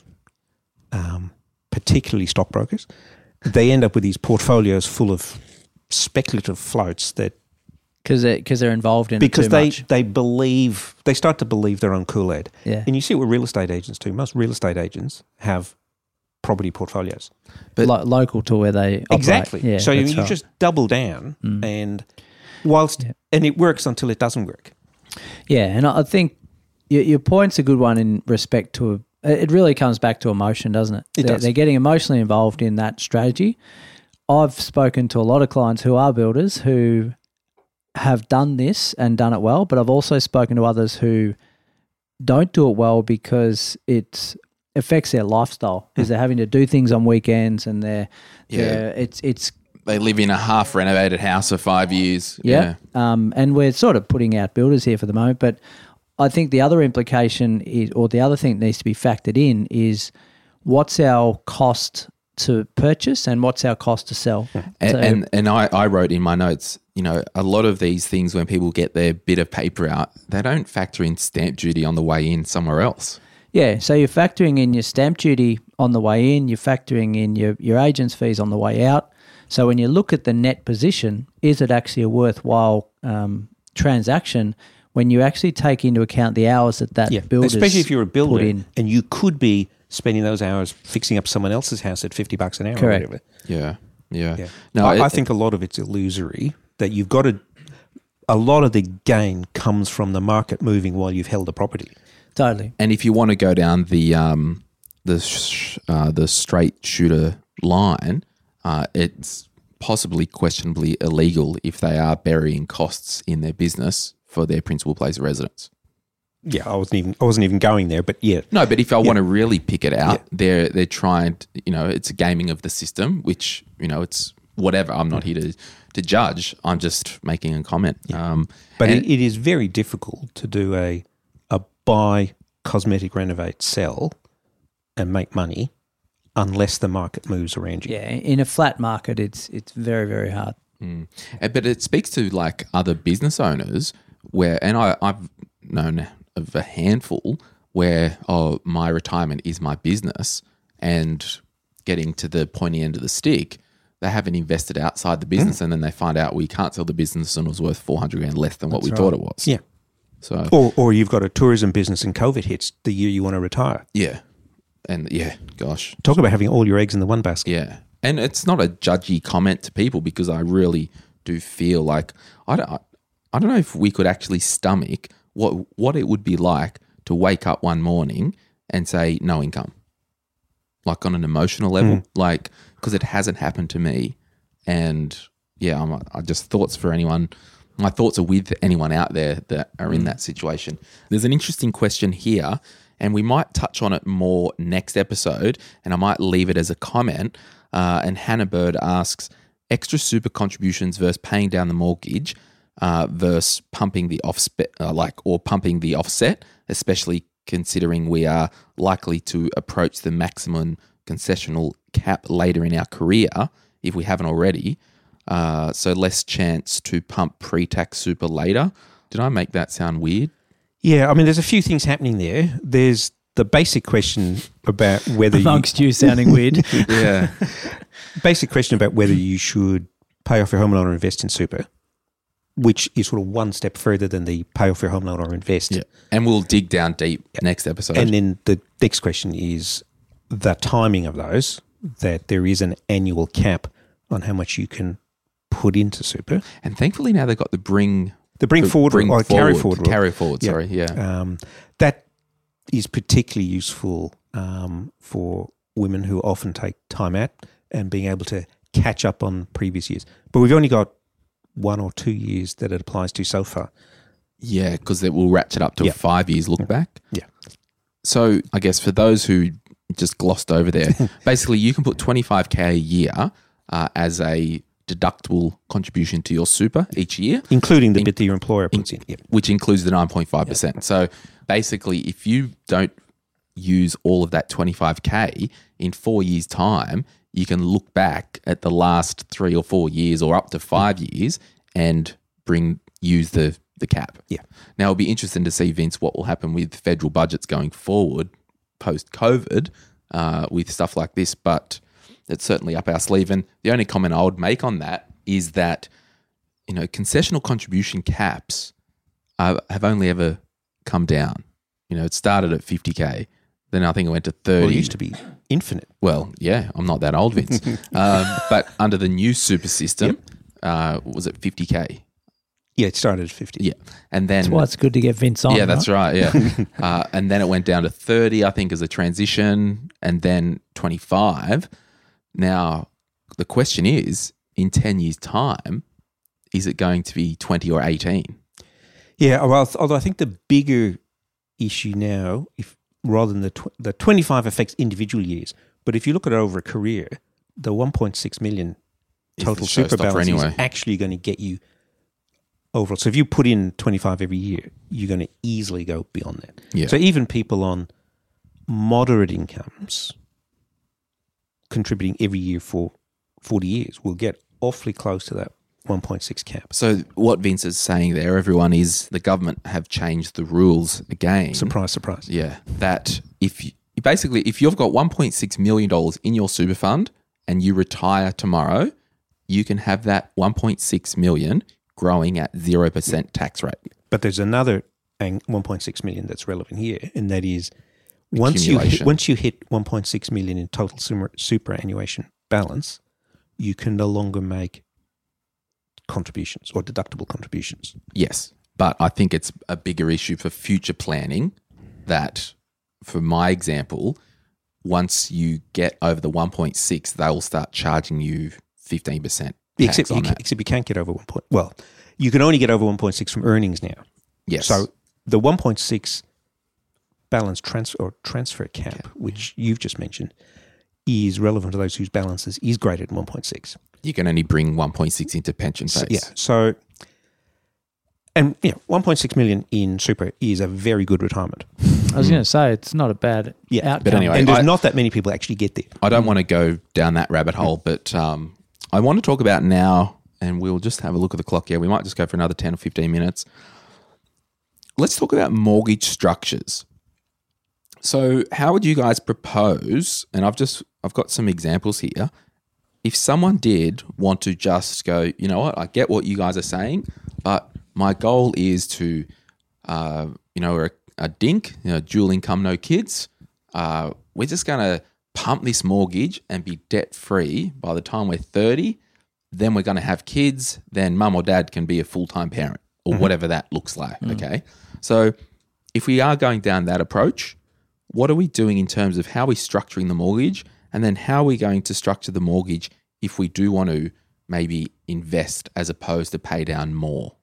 [SPEAKER 4] particularly stockbrokers. They end up with these portfolios full of speculative floats that
[SPEAKER 3] Because they're involved in
[SPEAKER 4] because
[SPEAKER 3] it too much.
[SPEAKER 4] they start to believe their own Kool-Aid.
[SPEAKER 3] Yeah.
[SPEAKER 4] And you see it with real estate agents too. Most real estate agents have property portfolios.
[SPEAKER 2] But-
[SPEAKER 3] local to where they operate.
[SPEAKER 4] Exactly.
[SPEAKER 3] Yeah,
[SPEAKER 4] so you
[SPEAKER 3] that's right.
[SPEAKER 4] just double down and it works until it doesn't work.
[SPEAKER 3] Yeah, and I think your point's a good one in respect to it really comes back to emotion, doesn't it?
[SPEAKER 4] It does.
[SPEAKER 3] They're getting emotionally involved in that strategy. I've spoken to a lot of clients who are builders who have done this and done it well, but I've also spoken to others who don't do it well because it affects their lifestyle because they're having to do things on weekends and it's
[SPEAKER 2] They live in a half renovated house for 5 years.
[SPEAKER 3] yeah. And we're sort of putting out builders here for the moment, but I think the other implication is, or the other thing that needs to be factored in is what's our cost to purchase and what's our cost to sell.
[SPEAKER 2] And I wrote in my notes, a lot of these things when people get their bit of paper out, they don't factor in stamp duty on the way in somewhere else.
[SPEAKER 3] Yeah, so you're factoring in your stamp duty on the way in, you're factoring in your agent's fees on the way out. So when you look at the net position, is it actually a worthwhile transaction when you actually take into account the hours that builder's
[SPEAKER 4] especially if you're a builder
[SPEAKER 3] put in?
[SPEAKER 4] and you could be spending those hours fixing up someone else's house at $50 an hour
[SPEAKER 3] Correct.
[SPEAKER 4] or whatever.
[SPEAKER 2] Yeah.
[SPEAKER 4] Yeah.
[SPEAKER 2] No,
[SPEAKER 4] I think a lot of it's illusory, that you've got to – a lot of the gain comes from the market moving while you've held the property.
[SPEAKER 3] Totally.
[SPEAKER 2] And if you want to go down the straight shooter line, it's possibly questionably illegal if they are burying costs in their business for their principal place of residence.
[SPEAKER 4] Yeah, I wasn't even going there, but yeah.
[SPEAKER 2] No, but if I want to really pick it out, they're trying to, it's a gaming of the system, which, it's whatever. I'm not here to judge. I'm just making a comment.
[SPEAKER 4] But it is very difficult to do a buy, cosmetic, renovate, sell and make money unless the market moves around you.
[SPEAKER 3] Yeah, in a flat market, it's very, very hard.
[SPEAKER 2] But it speaks to like other business owners where, and I've known of a handful where, my retirement is my business, and getting to the pointy end of the stick, they haven't invested outside the business, and then they find out we can't sell the business and it was worth $400,000 less than what we thought it was.
[SPEAKER 4] Yeah.
[SPEAKER 2] So
[SPEAKER 4] Or you've got a tourism business and COVID hits the year you want to retire.
[SPEAKER 2] yeah, and yeah, gosh,
[SPEAKER 4] Talk about having all your eggs in the one basket.
[SPEAKER 2] yeah. And it's not a judgy comment to people because I really do feel like I don't know if we could actually stomach what it would be like to wake up one morning and say no income, like on an emotional level, like because it hasn't happened to me, and yeah, I just thoughts for anyone My thoughts are with anyone out there that are in that situation. There's an interesting question here, and we might touch on it more next episode, and I might leave it as a comment. And Hannah Bird asks, extra super contributions versus paying down the mortgage versus pumping the pumping the offset, especially considering we are likely to approach the maximum concessional cap later in our career if we haven't already. So less chance to pump pre-tax super later. Did I make that sound weird?
[SPEAKER 4] Yeah, I mean, there's a few things happening there. There's the basic question about whether
[SPEAKER 3] Amongst you sounding weird.
[SPEAKER 2] Yeah.
[SPEAKER 4] basic question about whether you should pay off your home loan or invest in super, which is sort of one step further than the pay off your home loan or invest.
[SPEAKER 2] Yeah. And we'll dig down deep next episode.
[SPEAKER 4] And then the next question is the timing of those, that there is an annual cap on how much you can put into super.
[SPEAKER 2] And thankfully now they've got the bring
[SPEAKER 4] forward or carry forward rule.
[SPEAKER 2] Carry forward, sorry, yeah.
[SPEAKER 4] That is particularly useful for women who often take time out and being able to catch up on previous years. But we've only got 1 or 2 years that it applies to so far.
[SPEAKER 2] Yeah, because it will ratchet up to a 5 years look back.
[SPEAKER 4] Yeah.
[SPEAKER 2] So I guess for those who just glossed over there, basically you can put $25,000 a year as a deductible contribution to your super each year.
[SPEAKER 4] Including the bit that your employer puts in. Yep.
[SPEAKER 2] Which includes the 9.5%. So basically if you don't use all of that $25,000 in 4 years' time, you can look back at the last 3 or 4 years or up to 5 years and use the cap.
[SPEAKER 4] Yeah.
[SPEAKER 2] Now it'll be interesting to see, Vince, what will happen with federal budgets going forward post-COVID with stuff like this, but it's certainly up our sleeve. And the only comment I would make on that is that, concessional contribution caps have only ever come down. It started at $50,000. Then I think it went to 30.
[SPEAKER 4] Well, it used to be infinite.
[SPEAKER 2] Well, yeah, I'm not that old, Vince. But under the new super system, was it $50,000?
[SPEAKER 4] Yeah, it started at 50.
[SPEAKER 2] Yeah. And then
[SPEAKER 3] That's why it's good to get Vince on.
[SPEAKER 2] yeah, that's right. Yeah. And then it went down to 30, I think, as a transition, and then 25. Now, the question is, in 10 years' time, is it going to be 20 or 18?
[SPEAKER 4] Yeah, well, although I think the bigger issue now, rather than the 25 affects individual years, but if you look at it over a career, the 1.6 million total super balance is actually going to get you overall. So if you put in 25 every year, you're going to easily go beyond that.
[SPEAKER 2] Yeah.
[SPEAKER 4] So even people on moderate incomes contributing every year for 40 years will get awfully close to that 1.6 cap.
[SPEAKER 2] So what Vince is saying there, everyone, is the government have changed the rules again.
[SPEAKER 4] Surprise, surprise.
[SPEAKER 2] Yeah. That if you've got $1.6 million in your super fund and you retire tomorrow, you can have that 1.6 million growing at 0% tax rate.
[SPEAKER 4] But there's another 1.6 million that's relevant here, and that is once you hit 1.6 million in total superannuation balance, you can no longer make contributions or deductible contributions.
[SPEAKER 2] Yes, but I think it's a bigger issue for future planning that, for my example, once you get over the 1.6, they'll start charging you 15%.
[SPEAKER 4] Except you can't get over 1. Well, you can only get over 1.6 from earnings now.
[SPEAKER 2] Yes.
[SPEAKER 4] So the 1.6 balance transfer cap, which you've just mentioned, is relevant to those whose balances is greater than 1.6.
[SPEAKER 2] You can only bring 1.6 into pension phase.
[SPEAKER 4] Yeah. So, and 1.6 million in super is a very good retirement.
[SPEAKER 3] I was going to say, it's not a bad outcome.
[SPEAKER 2] But anyway,
[SPEAKER 4] and there's not that many people actually get there.
[SPEAKER 2] I don't want to go down that rabbit hole, but I want to talk about now, and we'll just have a look at the clock here. We might just go for another 10 or 15 minutes. Let's talk about mortgage structures. So how would you guys propose, and I've got some examples here, if someone did want to just go, you know what, I get what you guys are saying, but my goal is to, we're a dink, dual income, no kids. We're just going to pump this mortgage and be debt-free by the time we're 30. Then we're going to have kids. Then mum or dad can be a full-time parent or whatever that looks like, okay? So if we are going down that approach, what are we doing in terms of how we're structuring the mortgage, and then how are we going to structure the mortgage if we do want to maybe invest as opposed to pay down more?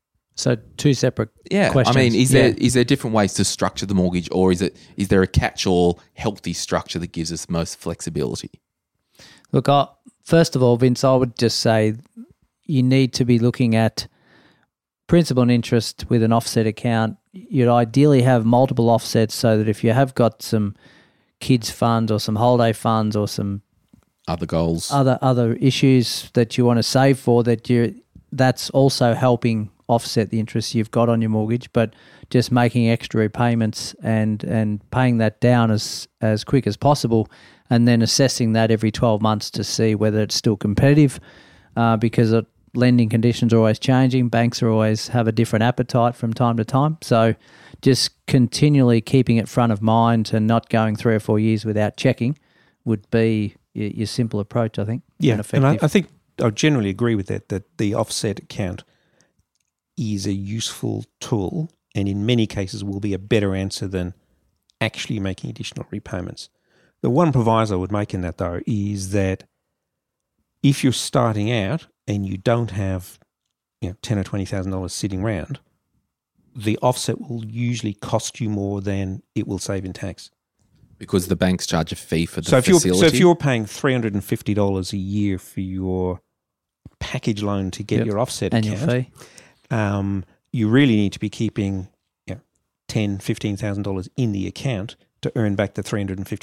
[SPEAKER 3] So two separate
[SPEAKER 2] Yeah,
[SPEAKER 3] questions.
[SPEAKER 2] I mean, is
[SPEAKER 3] Yeah.
[SPEAKER 2] there different ways to structure the mortgage, or is there a catch-all healthy structure that gives us most flexibility?
[SPEAKER 3] Look, first of all, Vince, I would just say you need to be looking at principal and interest with an offset account. You'd ideally have multiple offsets so that if you have got some kids funds or some holiday funds or some
[SPEAKER 2] Other goals.
[SPEAKER 3] other issues that you want to save for, that's also helping offset the interest you've got on your mortgage, but just making extra repayments and paying that down as quick as possible, and then assessing that every 12 months to see whether it's still competitive, because lending conditions are always changing. Banks are always have a different appetite from time to time. So just continually keeping it front of mind and not going 3 or 4 years without checking would be your simple approach, I think.
[SPEAKER 4] Yeah,
[SPEAKER 3] and
[SPEAKER 4] and
[SPEAKER 3] effective.
[SPEAKER 4] I think I generally agree with that the offset account is a useful tool and in many cases will be a better answer than actually making additional repayments. The one proviso I would make in that, though, is that if you're starting out and you don't have $10,000 or $20,000 sitting around, the offset will usually cost you more than it will save in tax.
[SPEAKER 2] Because the banks charge a fee for the
[SPEAKER 4] So
[SPEAKER 2] facility.
[SPEAKER 4] if you're paying $350 a year for your package loan to get your offset
[SPEAKER 3] annual
[SPEAKER 4] account,
[SPEAKER 3] fee.
[SPEAKER 4] You really need to be keeping $10,000, $15,000 in the account to earn back the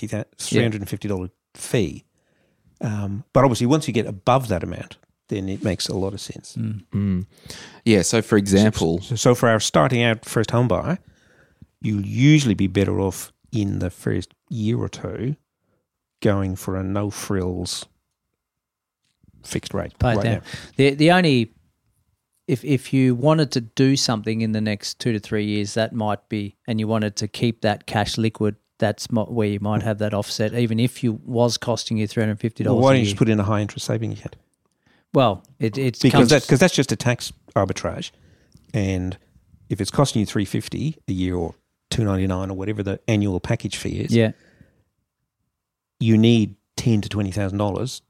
[SPEAKER 4] $350 fee. But obviously, once you get above that amount, then it makes a lot of sense.
[SPEAKER 2] Yeah, so for example...
[SPEAKER 4] So for our starting out first home buyer, you'll usually be better off in the first year or two going for a no-frills fixed rate.
[SPEAKER 3] Pay it
[SPEAKER 4] right
[SPEAKER 3] down.
[SPEAKER 4] now.
[SPEAKER 3] The only if you wanted to do something in the next 2 to 3 years, that might be, and you wanted to keep that cash liquid, that's where you might have that offset, even if you was costing you $350.
[SPEAKER 4] Well, why
[SPEAKER 3] a
[SPEAKER 4] don't you
[SPEAKER 3] year.
[SPEAKER 4] just put in a high interest saving account?
[SPEAKER 3] Well, it's
[SPEAKER 4] Because that's just a tax arbitrage, and if it's costing you $350 a year or $299 or whatever the annual package fee is,
[SPEAKER 3] yeah.
[SPEAKER 4] you need $10,000 to $20,000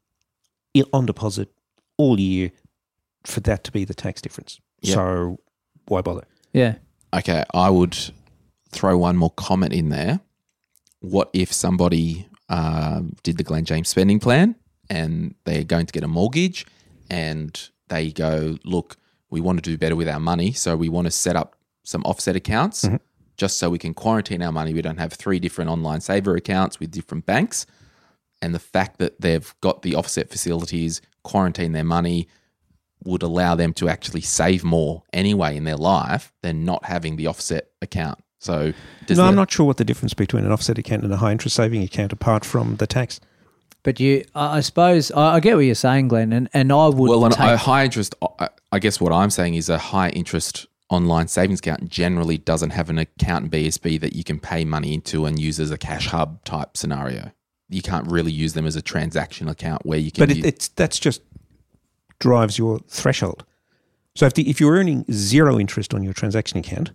[SPEAKER 4] on deposit all year for that to be the tax difference.
[SPEAKER 2] Yep.
[SPEAKER 4] So why bother?
[SPEAKER 3] Yeah.
[SPEAKER 2] Okay, I would throw one more comment in there. What if somebody did the Glen James spending plan and they're going to get a mortgage and they go, look, we want to do better with our money, so we want to set up some offset accounts just so we can quarantine our money. We don't have 3 different online saver accounts with different banks. And the fact that they've got the offset facilities, quarantine their money, would allow them to actually save more anyway in their life than not having the offset account. So
[SPEAKER 4] I'm not sure what the difference between an offset account and a high interest saving account apart from the tax.
[SPEAKER 3] But I suppose, I get what you're saying, Glenn, and I would
[SPEAKER 2] a high interest, I guess what I'm saying is a high interest online savings account generally doesn't have an account in BSB that you can pay money into and use as a cash hub type scenario. You can't really use them as a transaction account where you can.
[SPEAKER 4] But that's just drives your threshold. So if you're earning 0 interest on your transaction account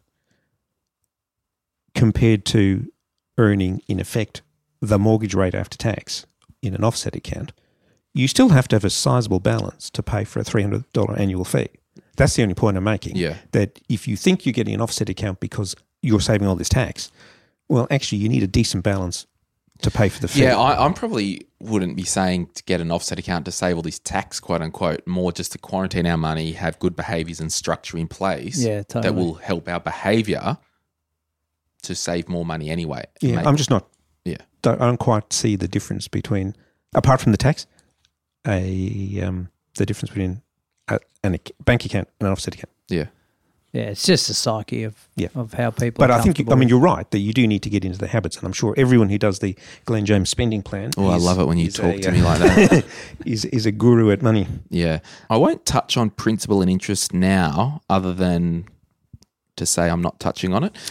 [SPEAKER 4] compared to earning, in effect, the mortgage rate after tax in an offset account, you still have to have a sizable balance to pay for a $300 annual fee. That's the only point I'm making.
[SPEAKER 2] Yeah.
[SPEAKER 4] That if you think you're getting an offset account because you're saving all this tax, well, actually, you need a decent balance to pay for the fee.
[SPEAKER 2] Yeah, I probably wouldn't be saying to get an offset account to save all this tax, quote unquote, more just to quarantine our money, have good behaviours and structure in place that will help our behaviour to save more money anyway.
[SPEAKER 4] Yeah, I'm just not.
[SPEAKER 2] Yeah,
[SPEAKER 4] I don't quite see the difference between, apart from the tax, the difference between a bank account and an offset account.
[SPEAKER 2] Yeah.
[SPEAKER 3] Yeah, it's just a psyche of how people.
[SPEAKER 4] But
[SPEAKER 3] are
[SPEAKER 4] I think
[SPEAKER 3] comfortable.
[SPEAKER 4] you're right that you do need to get into the habits, and I'm sure everyone who does the Glen James spending plan.
[SPEAKER 2] Oh, I love it when you talk to me like that.
[SPEAKER 4] is a guru at money.
[SPEAKER 2] Yeah, I won't touch on principal and interest now, other than to say I'm not touching on it.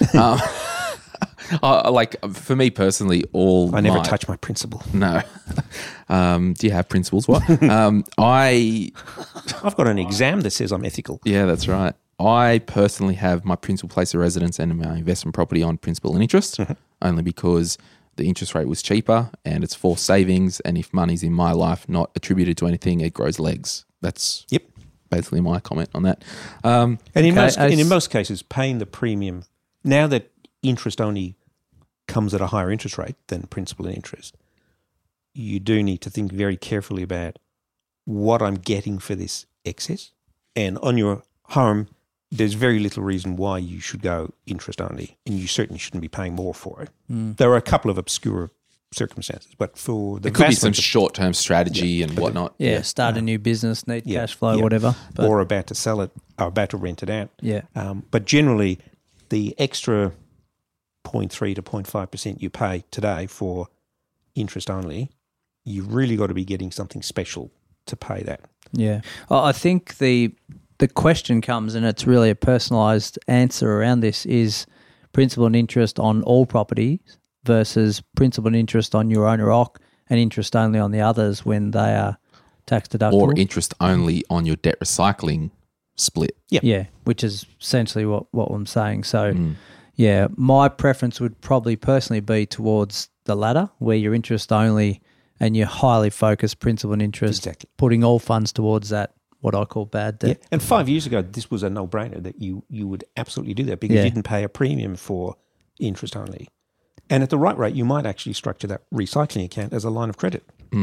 [SPEAKER 2] Like for me personally,
[SPEAKER 4] I never touch my principal.
[SPEAKER 2] No. Do you have principles? What? I've
[SPEAKER 4] got an exam that says I'm ethical.
[SPEAKER 2] Yeah, that's right. I personally have my principal place of residence and my investment property on principal and interest, only because the interest rate was cheaper and it's for savings. And if money's in my life not attributed to anything, it grows legs. That's basically my comment on that.
[SPEAKER 4] And in
[SPEAKER 3] Okay,
[SPEAKER 4] most cases, paying the premium, now that interest only comes at a higher interest rate than principal and interest, you do need to think very carefully about what I'm getting for this excess. And on your home, there's very little reason why you should go interest only, and you certainly shouldn't be paying more for it. There are a couple of obscure circumstances, but for the
[SPEAKER 2] There could be
[SPEAKER 4] vast
[SPEAKER 2] some
[SPEAKER 4] majority-
[SPEAKER 2] short-term strategy and whatnot.
[SPEAKER 3] Yeah, start a new business, need
[SPEAKER 4] Yeah,
[SPEAKER 3] cash flow,
[SPEAKER 4] yeah.
[SPEAKER 3] whatever. But
[SPEAKER 4] or about to sell it, or about to rent it out.
[SPEAKER 3] yeah,
[SPEAKER 4] But generally, the extra 0.3 to 0.5% you pay today for interest only, you've really got to be getting something special to pay that.
[SPEAKER 3] yeah. I think the question comes, and it's really a personalised answer around this, is principal and interest on all properties versus principal and interest on your owner occ and interest only on the others when they are tax deductible.
[SPEAKER 2] Or interest only on your debt recycling split.
[SPEAKER 3] Yeah, which is essentially what I'm saying. So, yeah, my preference would probably personally be towards the latter, where you're interest only and you're highly focused principal and interest,
[SPEAKER 4] Exactly.
[SPEAKER 3] putting all funds towards that, what I call bad debt.
[SPEAKER 4] Yeah. And 5 years ago, this was a no-brainer that you would absolutely do that because
[SPEAKER 3] Yeah.
[SPEAKER 4] you didn't pay a premium for interest only. And at the right rate, you might actually structure that recycling account as a line of credit,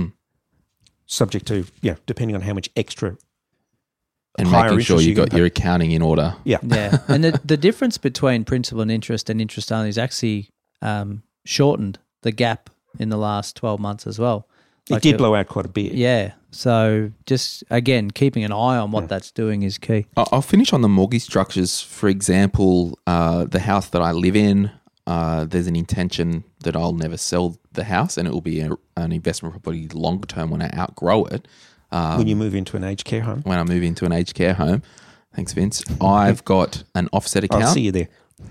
[SPEAKER 4] subject to, depending on how much extra
[SPEAKER 2] And
[SPEAKER 4] higher
[SPEAKER 2] making sure
[SPEAKER 4] interest
[SPEAKER 2] you
[SPEAKER 4] can
[SPEAKER 2] got your accounting in order.
[SPEAKER 4] Yeah.
[SPEAKER 3] Yeah, and the difference between principal and interest only is actually shortened the gap in the last 12 months as well.
[SPEAKER 4] It did blow out quite a bit.
[SPEAKER 3] Yeah, so just, again, keeping an eye on what that's doing is key.
[SPEAKER 2] I'll finish on the mortgage structures. For example, the house that I live in, there's an intention that I'll never sell the house and it will be an investment property long term when I outgrow it.
[SPEAKER 4] When you move into an aged care home.
[SPEAKER 2] When I move into an aged care home. Thanks, Vince. I've got an offset account.
[SPEAKER 4] I'll see you there.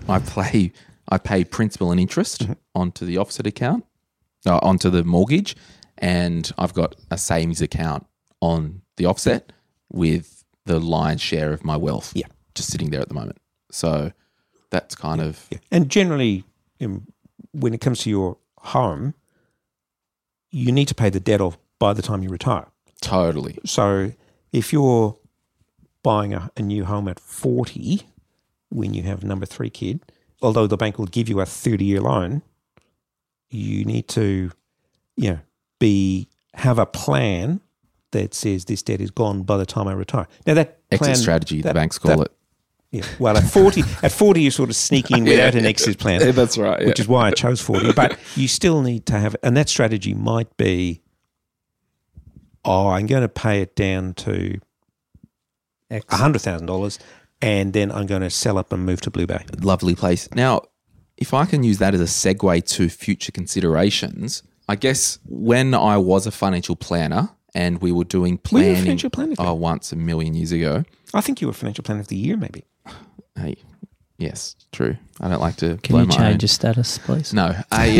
[SPEAKER 2] I pay principal and interest onto the offset account, onto the mortgage, and I've got a savings account on the offset with the lion's share of my wealth just sitting there at the moment. So that's kind of...
[SPEAKER 4] Yeah. And generally, when it comes to your home, you need to pay the debt off by the time you retire.
[SPEAKER 2] Totally.
[SPEAKER 4] So if you're buying a new home at 40 when you have number 3 kid, although the bank will give you a 30-year loan, you need to have a plan that says this debt is gone by the time I retire. Now that plan,
[SPEAKER 2] Exit strategy, the banks call it.
[SPEAKER 4] Yeah. Well, at 40 you're sort of sneaking in without an exit plan.
[SPEAKER 2] Yeah, that's right.
[SPEAKER 4] Which is why I chose 40. But you still need to have, and that strategy might be, I'm going to pay it down to $100,000 and then I'm going to sell up and move to Blue Bay.
[SPEAKER 2] Lovely place. Now, if I can use that as a segue to future considerations, I guess when I was a financial planner and we were doing
[SPEAKER 4] Were you a
[SPEAKER 2] planning
[SPEAKER 4] financial planner?
[SPEAKER 2] once a million years ago.
[SPEAKER 4] I think you were financial planner of the year, maybe.
[SPEAKER 2] Hey, yes, true. I don't like to
[SPEAKER 3] Can
[SPEAKER 2] blow
[SPEAKER 3] you
[SPEAKER 2] my
[SPEAKER 3] change
[SPEAKER 2] own.
[SPEAKER 3] your status, please?
[SPEAKER 2] No.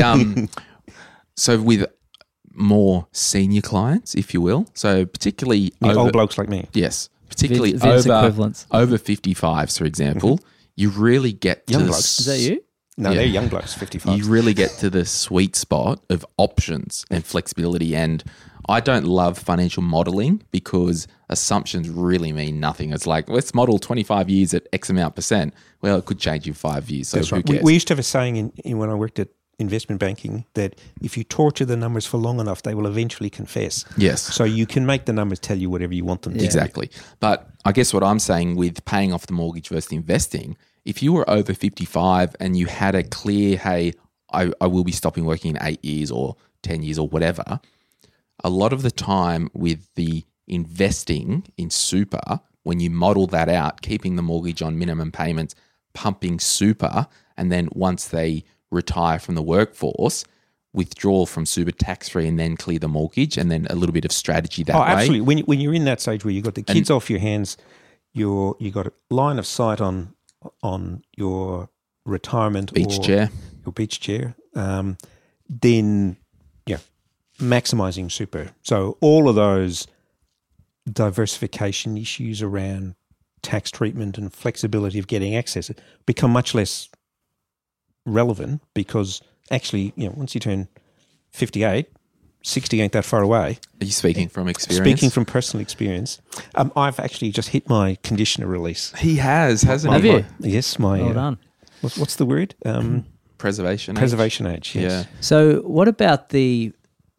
[SPEAKER 2] So with more senior clients, if you will, so particularly
[SPEAKER 4] Old blokes like me.
[SPEAKER 2] yes, particularly
[SPEAKER 3] Vince equivalents.
[SPEAKER 2] over 55s, for example, you really get to
[SPEAKER 4] Young
[SPEAKER 2] the
[SPEAKER 4] blokes.
[SPEAKER 3] Is that you?
[SPEAKER 4] No,
[SPEAKER 2] Yeah.
[SPEAKER 4] they're young blokes, 55.
[SPEAKER 2] You really get to the sweet spot of options and flexibility. And I don't love financial modeling because assumptions really mean nothing. It's like, let's model 25 years at X amount percent. Well, it could change in 5 years. So
[SPEAKER 4] That's
[SPEAKER 2] who
[SPEAKER 4] right.
[SPEAKER 2] cares?
[SPEAKER 4] We used to have a saying in when I worked at investment banking that if you torture the numbers for long enough, they will eventually confess.
[SPEAKER 2] Yes.
[SPEAKER 4] So you can make the numbers tell you whatever you want them to.
[SPEAKER 2] Exactly. But I guess what I'm saying with paying off the mortgage versus investing, if you were over 55 and you had a clear, hey, I will be stopping working in 8 years or 10 years or whatever, a lot of the time with the investing in super, when you model that out, keeping the mortgage on minimum payments, pumping super, and then once they retire from the workforce, withdraw from super tax-free and then clear the mortgage and then a little bit of strategy that way.
[SPEAKER 4] Absolutely. When you're in that stage where you've got the kids off your hands, you got a line of sight on your retirement
[SPEAKER 2] Beach
[SPEAKER 4] or
[SPEAKER 2] chair.
[SPEAKER 4] your beach chair, then maximising super. So all of those diversification issues around tax treatment and flexibility of getting access become much less relevant because actually, once you turn 58, 60 ain't that far away.
[SPEAKER 2] Are you speaking from experience?
[SPEAKER 4] Speaking from personal experience, I've actually just hit my conditioner release.
[SPEAKER 2] He has, hasn't
[SPEAKER 3] Have
[SPEAKER 2] he?
[SPEAKER 3] you?
[SPEAKER 4] Yes, my
[SPEAKER 3] Well done.
[SPEAKER 4] what's the word?
[SPEAKER 2] Preservation.
[SPEAKER 4] Preservation age. Yes.
[SPEAKER 2] Yeah.
[SPEAKER 3] So, what about the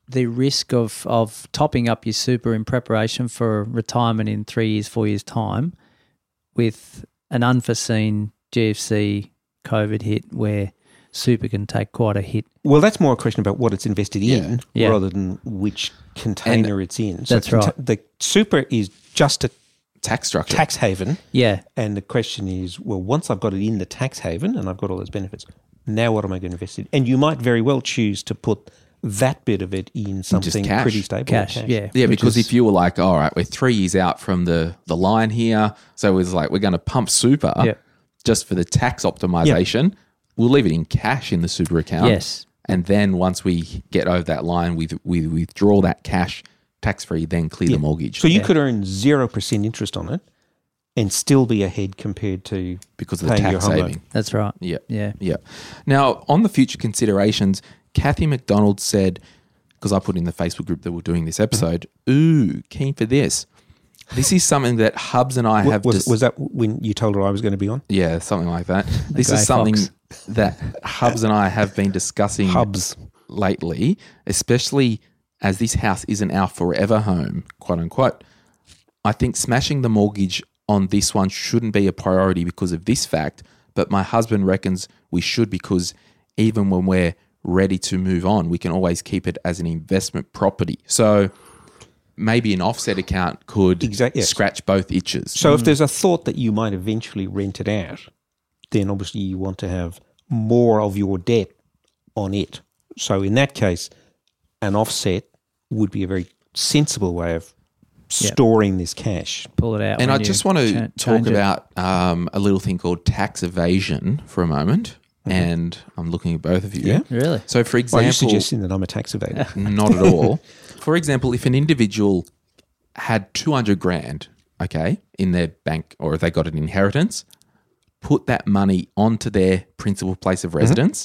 [SPEAKER 3] risk of topping up your super in preparation for retirement in 3 years, 4 years' time, with an unforeseen GFC COVID hit where super can take quite a hit?
[SPEAKER 4] Well, that's more a question about what it's invested in
[SPEAKER 3] Yeah.
[SPEAKER 4] rather than which container it's in.
[SPEAKER 3] That's right.
[SPEAKER 4] The super is just a
[SPEAKER 2] Tax structure.
[SPEAKER 4] tax haven.
[SPEAKER 3] Yeah,
[SPEAKER 4] And the question is, well, once I've got it in the tax haven and I've got all those benefits, now what am I going to invest in? And you might very well choose to put that bit of it in something
[SPEAKER 2] cash.
[SPEAKER 4] pretty stable.
[SPEAKER 3] cash. Yeah,
[SPEAKER 2] Yeah,
[SPEAKER 3] which
[SPEAKER 2] because
[SPEAKER 3] is-
[SPEAKER 2] if you were like, all right, we're 3 years out from the line here, so it's like we're going to pump super
[SPEAKER 3] Yeah.
[SPEAKER 2] just for the tax optimization. We'll leave it in cash in the super account.
[SPEAKER 3] Yes.
[SPEAKER 2] And then once we get over that line, we withdraw that cash tax-free, then clear the mortgage.
[SPEAKER 4] So you could earn 0% interest on it and still be ahead compared to
[SPEAKER 2] because of the
[SPEAKER 4] paying your
[SPEAKER 2] tax
[SPEAKER 4] home loan.
[SPEAKER 2] saving.
[SPEAKER 3] that's right.
[SPEAKER 2] Yeah.
[SPEAKER 3] Yeah.
[SPEAKER 2] Yeah. Now, on the future considerations, Kathy McDonald said, because I put in the Facebook group that we're doing this episode, ooh, keen for this. This is something that Hubs and I have...
[SPEAKER 4] Was that when you told her I was going to be on?
[SPEAKER 2] Yeah, something like that. This
[SPEAKER 3] grey
[SPEAKER 2] is something
[SPEAKER 3] fox.
[SPEAKER 2] that Hubs and I have been discussing
[SPEAKER 4] Hubs.
[SPEAKER 2] lately, especially as this house isn't our forever home, quote unquote. I think smashing the mortgage on this one shouldn't be a priority because of this fact, but my husband reckons we should because even when we're ready to move on, we can always keep it as an investment property. So maybe an offset account could
[SPEAKER 4] Yes.
[SPEAKER 2] scratch both itches.
[SPEAKER 4] So if there's a thought that you might eventually rent it out, then obviously you want to have more of your debt on it. So in that case, an offset would be a very sensible way of storing this cash.
[SPEAKER 3] Pull it out.
[SPEAKER 2] And
[SPEAKER 3] when
[SPEAKER 2] I
[SPEAKER 3] you
[SPEAKER 2] just want to
[SPEAKER 3] change
[SPEAKER 2] talk
[SPEAKER 3] it.
[SPEAKER 2] about a little thing called tax evasion for a moment. And I'm looking at both of you.
[SPEAKER 4] Yeah.
[SPEAKER 3] Really?
[SPEAKER 2] So, for
[SPEAKER 4] Are
[SPEAKER 2] example,
[SPEAKER 4] you suggesting that I'm a tax evader?
[SPEAKER 2] not at all. For example, if an individual had 200 grand, okay, in their bank, or if they got an inheritance, put that money onto their principal place of residence,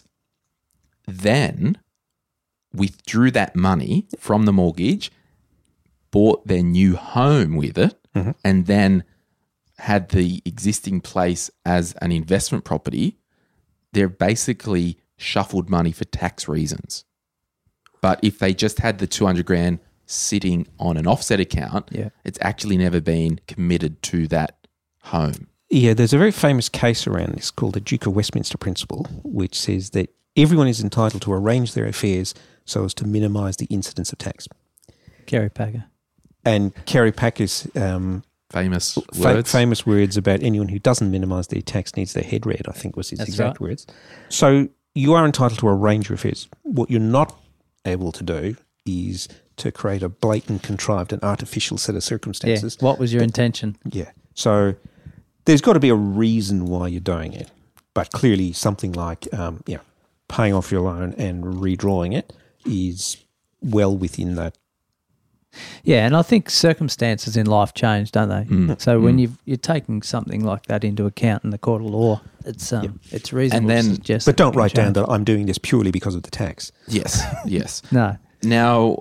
[SPEAKER 2] then withdrew that money from the mortgage, bought their new home with it, and then had the existing place as an investment property, they're basically shuffled money for tax reasons. But if they just had the 200 grand sitting on an offset account, it's actually never been committed to that home.
[SPEAKER 4] Yeah, there's a very famous case around this called the Duke of Westminster Principle, which says that everyone is entitled to arrange their affairs so as to minimise the incidence of tax.
[SPEAKER 3] Kerry Packer.
[SPEAKER 4] And Kerry Packer's
[SPEAKER 2] Famous words.
[SPEAKER 4] famous words about anyone who doesn't minimise their tax needs their head read, I think was his
[SPEAKER 3] That's
[SPEAKER 4] exact
[SPEAKER 3] right.
[SPEAKER 4] words. So you are entitled to arrange your affairs. What you're not able to do is to create a blatant, contrived and artificial set of
[SPEAKER 3] Yeah.
[SPEAKER 4] circumstances.
[SPEAKER 3] What was your intention?
[SPEAKER 4] Yeah. So there's got to be a reason why you're doing it. But clearly something like paying off your loan and redrawing it is well within that.
[SPEAKER 3] Yeah, and I think circumstances in life change, don't they? So when you're taking something like that into account in the court of law, it's reasonable
[SPEAKER 2] And then-
[SPEAKER 3] to suggest.
[SPEAKER 4] But
[SPEAKER 3] that
[SPEAKER 4] don't
[SPEAKER 3] it can
[SPEAKER 4] write down
[SPEAKER 3] change.
[SPEAKER 4] that I'm doing this purely because of the tax.
[SPEAKER 2] Yes, yes.
[SPEAKER 3] No.
[SPEAKER 2] Now,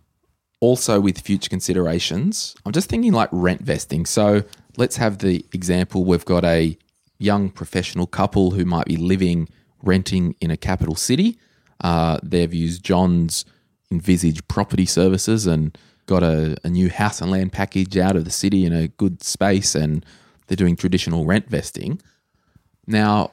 [SPEAKER 2] also with future considerations, I'm just thinking like rent vesting. So let's have the example. We've got a young professional couple who might be renting in a capital city. They've used John's envisaged property services and got a new house and land package out of the city in a good space, and they're doing traditional rent vesting. Now,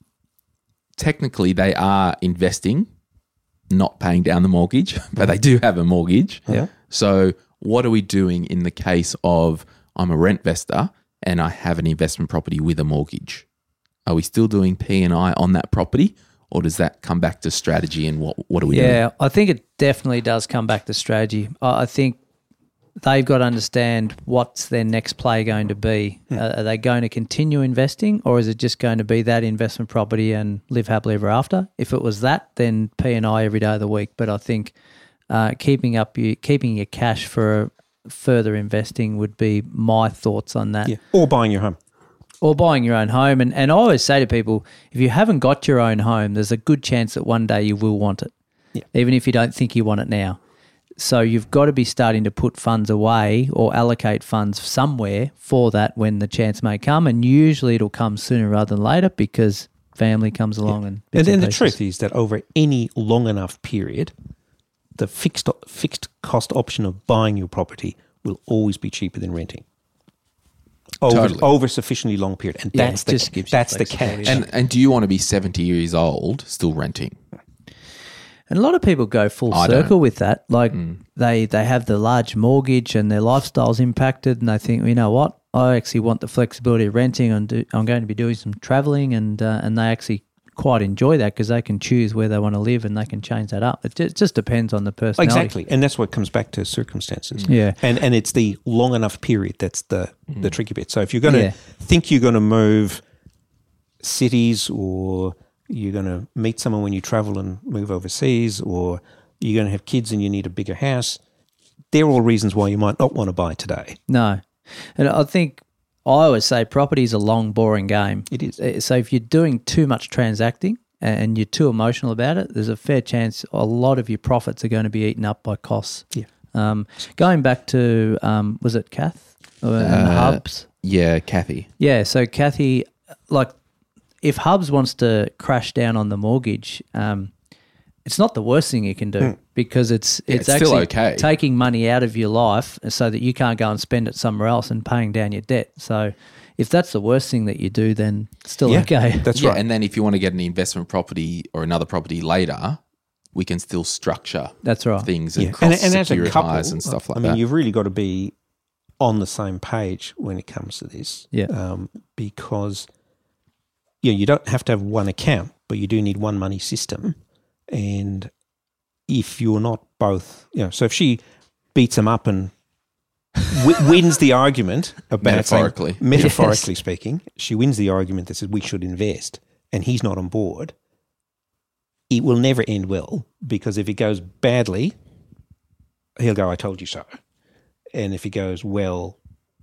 [SPEAKER 2] technically they are investing, not paying down the mortgage, but they do have a mortgage.
[SPEAKER 4] Yeah.
[SPEAKER 2] So what are we doing in the case of I'm a rent vestor and I have an investment property with a mortgage? Are we still doing P&I on that property, or does that come back to strategy and what are we doing?
[SPEAKER 3] Yeah, I think it definitely does come back to strategy. I think they've got to understand what's their next play going to be. Are they going to continue investing, or is it just going to be that investment property and live happily ever after? If it was that, then P&I every day of the week. But I think keeping your cash for further investing would be my thoughts on that.
[SPEAKER 4] Yeah. Or buying your home.
[SPEAKER 3] Or buying your own home. And I always say to people, if you haven't got your own home, there's a good chance that one day you will want it, even if you don't think you want it now. So you've got to be starting to put funds away or allocate funds somewhere for that when the chance may come. And usually it'll come sooner rather than later because family comes along and
[SPEAKER 4] And then the
[SPEAKER 3] pieces.
[SPEAKER 4] truth is that over any long enough period, the fixed cost option of buying your property will always be cheaper than renting.
[SPEAKER 2] Totally.
[SPEAKER 4] Over a sufficiently long period. And
[SPEAKER 3] Yeah,
[SPEAKER 4] that's
[SPEAKER 3] it
[SPEAKER 4] the
[SPEAKER 3] just gives you
[SPEAKER 4] that's the
[SPEAKER 3] flexibility.
[SPEAKER 4] catch.
[SPEAKER 2] And do you want to be 70 years old still renting?
[SPEAKER 3] And a lot of people go full
[SPEAKER 2] I
[SPEAKER 3] circle
[SPEAKER 2] don't.
[SPEAKER 3] with that. Like they have the large mortgage and their lifestyle's impacted and they think, you know what, I actually want the flexibility of renting. I'm going to be doing some travelling and they actually quite enjoy that because they can choose where they want to live and they can change that up. It just depends on the personality.
[SPEAKER 4] Exactly. And that's what comes back to circumstances.
[SPEAKER 3] Yeah.
[SPEAKER 4] And it's the long enough period that's the tricky bit. So if you're going to
[SPEAKER 3] Yeah.
[SPEAKER 4] think you're going to move cities or you're going to meet someone when you travel and move overseas or you're going to have kids and you need a bigger house, they're all reasons why you might not want to buy today.
[SPEAKER 3] No. And I think I always say property is a long, boring game.
[SPEAKER 4] It is.
[SPEAKER 3] So if you're doing too much transacting and you're too emotional about it, there's a fair chance a lot of your profits are going to be eaten up by costs.
[SPEAKER 4] Yeah.
[SPEAKER 3] Going back to, was it Kath and the Hubs?
[SPEAKER 2] Yeah, Kathy.
[SPEAKER 3] Yeah, so Kathy, like if Hubs wants to crash down on the mortgage, it's not the worst thing you can do because it's
[SPEAKER 2] it's
[SPEAKER 3] actually
[SPEAKER 2] still okay.
[SPEAKER 3] taking money out of your life so that you can't go and spend it somewhere else and paying down your debt. So if that's the worst thing that you do, then it's still okay.
[SPEAKER 4] That's
[SPEAKER 2] Yeah,
[SPEAKER 4] right.
[SPEAKER 2] and then if you want to get an investment property or another property later, we can still structure
[SPEAKER 3] That's right.
[SPEAKER 2] things
[SPEAKER 4] Yeah.
[SPEAKER 2] and cross
[SPEAKER 4] as a
[SPEAKER 2] securitize
[SPEAKER 4] couple,
[SPEAKER 2] and stuff like
[SPEAKER 4] I mean,
[SPEAKER 2] that.
[SPEAKER 4] you've really got to be on the same page when it comes to this.
[SPEAKER 3] Yeah.
[SPEAKER 4] Because you don't have to have one account, but you do need one money system. And if you're not both, so if she beats him up and wins the argument about saying-
[SPEAKER 2] Metaphorically.
[SPEAKER 4] speaking, she wins the argument that says we should invest and he's not on board, it will never end well because if it goes badly, he'll go, I told you so. And if it goes well,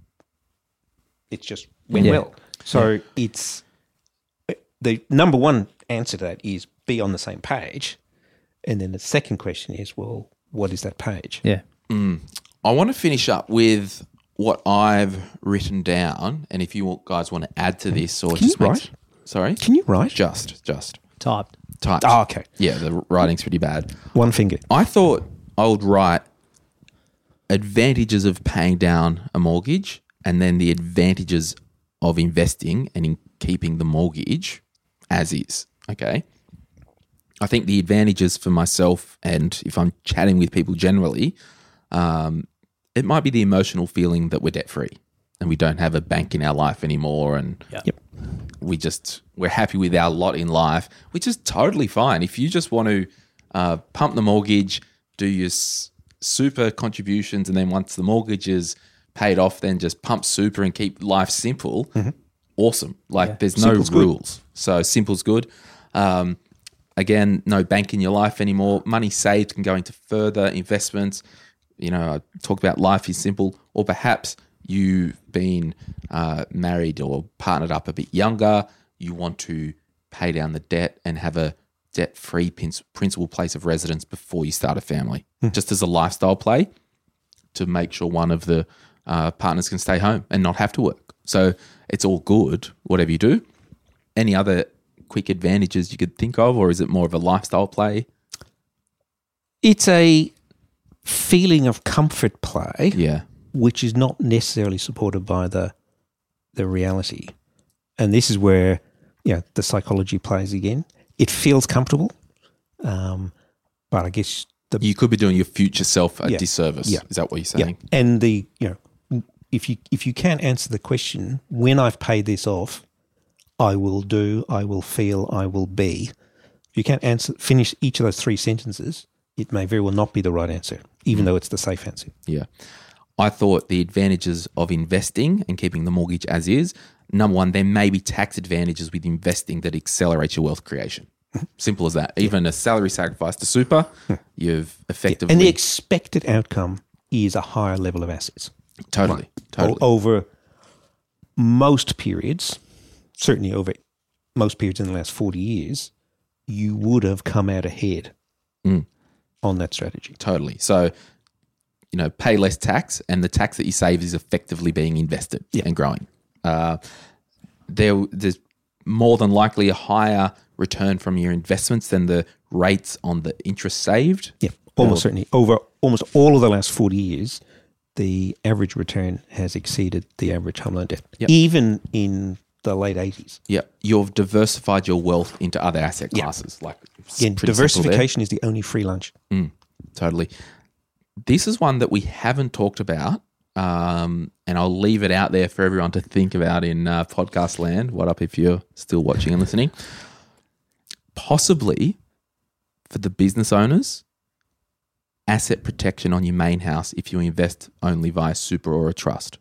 [SPEAKER 4] it's just went
[SPEAKER 3] Yeah.
[SPEAKER 4] well. So it's the number one answer to that is be on the same page. And then the second question is, well, what is that page?
[SPEAKER 3] Yeah.
[SPEAKER 2] I want to finish up with what I've written down, and if you guys want to add to this or
[SPEAKER 4] Can you
[SPEAKER 2] just make-
[SPEAKER 4] write?
[SPEAKER 2] Sorry,
[SPEAKER 4] Can you write?
[SPEAKER 2] just
[SPEAKER 3] Typed.
[SPEAKER 2] typed.
[SPEAKER 4] Oh, okay.
[SPEAKER 2] Yeah, the writing's pretty bad.
[SPEAKER 4] One finger.
[SPEAKER 2] I thought I would write advantages of paying down a mortgage and then the advantages of investing and in keeping the mortgage as is. Okay. I think the advantages for myself, and if I'm chatting with people generally, it might be the emotional feeling that we're debt free and we don't have a bank in our life anymore, and
[SPEAKER 4] Yep.
[SPEAKER 2] we're happy with our lot in life, which is totally fine. If you just want to pump the mortgage, do your super contributions, and then once the mortgage is paid off, then just pump super and keep life simple. Awesome. Like there's no
[SPEAKER 4] Simple's good.
[SPEAKER 2] rules. So simple's good. Again, no bank in your life anymore. Money saved can go into further investments. I talk about life is simple, or perhaps you've been married or partnered up a bit younger. You want to pay down the debt and have a debt-free principal place of residence before you start a family, just as a lifestyle play to make sure one of the partners can stay home and not have to work. So it's all good, whatever you do. Any other quick advantages you could think of, or is it more of a lifestyle play?
[SPEAKER 4] It's a feeling of comfort play,
[SPEAKER 2] Yeah.
[SPEAKER 4] which is not necessarily supported by the reality. And this is where the psychology plays again. It feels comfortable, but I guess
[SPEAKER 2] You could be doing your future self a
[SPEAKER 4] Yeah.
[SPEAKER 2] disservice.
[SPEAKER 4] Yeah.
[SPEAKER 2] Is that what you're saying?
[SPEAKER 4] and if you can't answer the question, when I've paid this off, I will do, I will feel, I will be. If you can't finish each of those three sentences, it may very well not be the right answer, even though it's the safe answer.
[SPEAKER 2] Yeah. I thought the advantages of investing and keeping the mortgage as is, number one, there may be tax advantages with investing that accelerates your wealth creation. Simple as that. Even a salary sacrifice to super, you've effectively...
[SPEAKER 4] And the expected outcome is a higher level of assets.
[SPEAKER 2] Totally.
[SPEAKER 4] Over most periods, certainly over most periods in the last 40 years, you would have come out ahead on that strategy.
[SPEAKER 2] Totally. So pay less tax, and the tax that you save is effectively being invested and growing. There's more than likely a higher return from your investments than the rates on the interest saved.
[SPEAKER 4] Yeah, almost certainly. Over almost all of the last 40 years, the average return has exceeded the average home loan debt, even in the late 80s.
[SPEAKER 2] Yeah, you've diversified your wealth into other asset classes.
[SPEAKER 4] Diversification is the only free lunch.
[SPEAKER 2] Totally. This is one that we haven't talked about, and I'll leave it out there for everyone to think about in podcast land. What up if you're still watching and listening? Possibly for the business owners, asset protection on your main house if you invest only via super or a trust.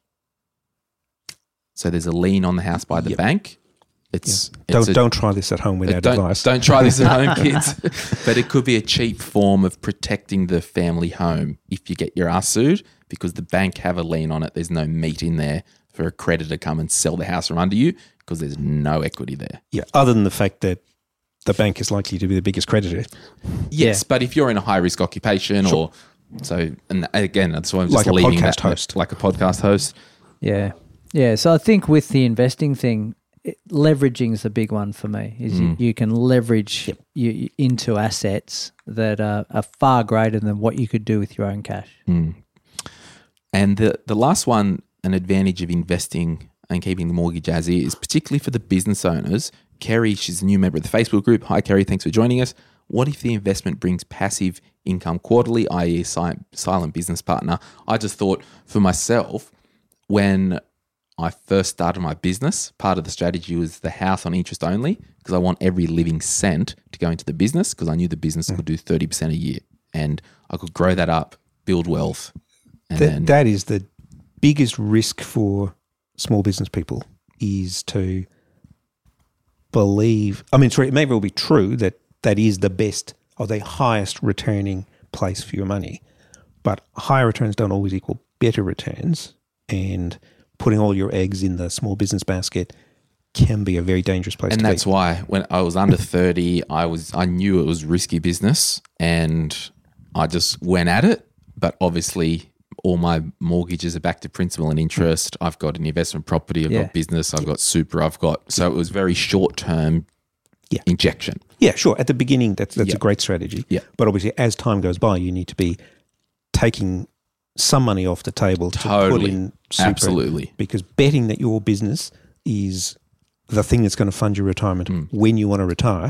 [SPEAKER 2] So there's a lien on the house by the bank.
[SPEAKER 4] Don't try this at home without advice.
[SPEAKER 2] Don't try this at home, kids. But it could be a cheap form of protecting the family home if you get your ass sued, because the bank have a lien on it. There's no meat in there for a creditor to come and sell the house from under you because there's no equity there.
[SPEAKER 4] Yeah, other than the fact that the bank is likely to be the biggest creditor.
[SPEAKER 2] Yes, but if you're in a high-risk occupation and again, that's why I'm just leaving that. Like a podcast host.
[SPEAKER 3] Yeah. Yeah, so I think with the investing thing, leveraging is the big one for me. Is you can leverage you into assets that are far greater than what you could do with your own cash.
[SPEAKER 2] And the last one, an advantage of investing and keeping the mortgage as is, particularly for the business owners. Kerry, she's a new member of the Facebook group. Hi, Kerry. Thanks for joining us. What if the investment brings passive income quarterly, i.e. silent business partner? I just thought for myself, when I first started my business, part of the strategy was the house on interest only, because I want every living cent to go into the business, because I knew the business could do 30% a year and I could grow that up, build wealth. And
[SPEAKER 4] that is the biggest risk for small business people, is to believe, it may well be true that is the best or the highest returning place for your money, but higher returns don't always equal better returns, and putting all your eggs in the small business basket can be a very dangerous place to be.
[SPEAKER 2] And that's why when I was under 30, I knew it was risky business and I just went at it. But obviously all my mortgages are back to principal and interest. I've got an investment property, I've got business, I've got super, so it was very short-term injection.
[SPEAKER 4] Yeah, sure. At the beginning, that's a great strategy. Yeah. But obviously as time goes by, you need to be taking some money off the table to put in super.
[SPEAKER 2] Absolutely.
[SPEAKER 4] Because betting that your business is the thing that's going to fund your retirement when you want to retire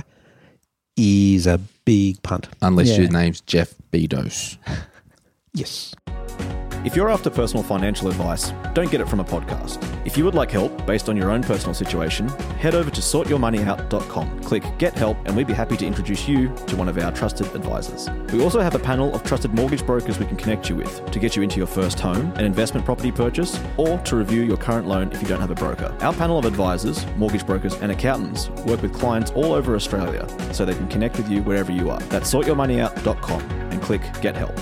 [SPEAKER 4] is a big punt.
[SPEAKER 2] Unless your name's Jeff Bezos.
[SPEAKER 4] Yes.
[SPEAKER 1] If you're after personal financial advice, don't get it from a podcast. If you would like help based on your own personal situation, head over to sortyourmoneyout.com, click Get Help, and we'd be happy to introduce you to one of our trusted advisors. We also have a panel of trusted mortgage brokers we can connect you with to get you into your first home, an investment property purchase, or to review your current loan if you don't have a broker. Our panel of advisors, mortgage brokers, and accountants work with clients all over Australia so they can connect with you wherever you are. That's sortyourmoneyout.com and click Get Help.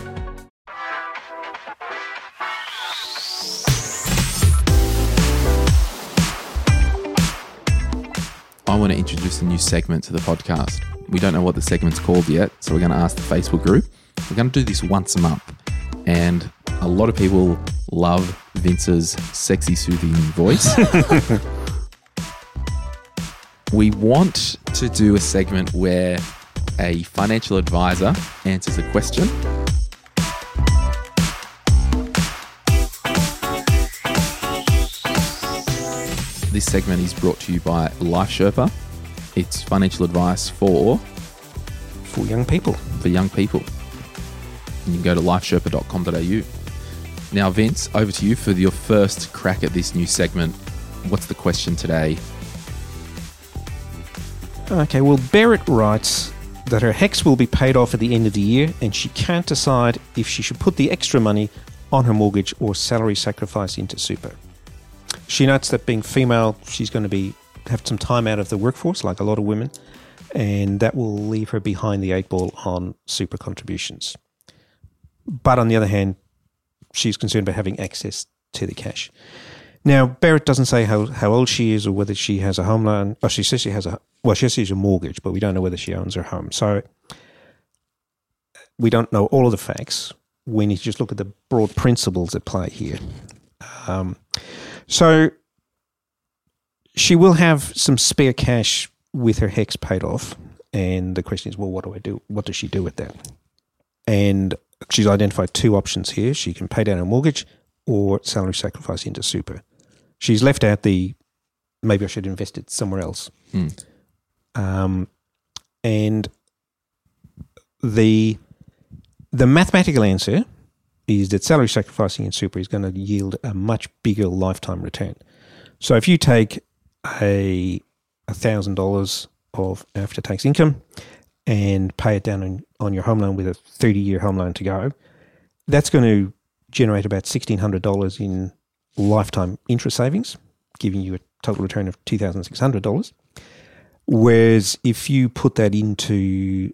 [SPEAKER 2] I want to introduce a new segment to the podcast. We don't know what the segment's called yet, so we're going to ask the Facebook group. We're going to do this once a month. And a lot of people love Vince's sexy, soothing voice. We want to do a segment where a financial advisor answers a question. This segment is brought to you by Life Sherpa. It's financial advice for
[SPEAKER 4] young people.
[SPEAKER 2] For young people. And you can go to lifesherpa.com.au. Now, Vince, over to you for your first crack at this new segment. What's the question today?
[SPEAKER 4] Okay, well, Barrett writes that her HECS will be paid off at the end of the year and she can't decide if she should put the extra money on her mortgage or salary sacrifice into super. She notes that being female, she's going to have some time out of the workforce, like a lot of women, and that will leave her behind the 8 ball on super contributions. But on the other hand, she's concerned about having access to the cash. Now, Barrett doesn't say how old she is or whether she has a home loan. Oh, she says she has a mortgage, but we don't know whether she owns her home. So we don't know all of the facts. when you just look at the broad principles at play here. So she will have some spare cash with her HECS paid off. And the question is, well, what do I do? What does she do with that? And she's identified two options here. She can pay down her mortgage or salary sacrifice into super. She's left out the, maybe I should invest it somewhere else. And the mathematical answer is that salary sacrificing in super is going to yield a much bigger lifetime return. So if you take $1,000 of after-tax income and pay it down on your home loan with a 30-year home loan to go, that's going to generate about $1,600 in lifetime interest savings, giving you a total return of $2,600. Whereas if you put that into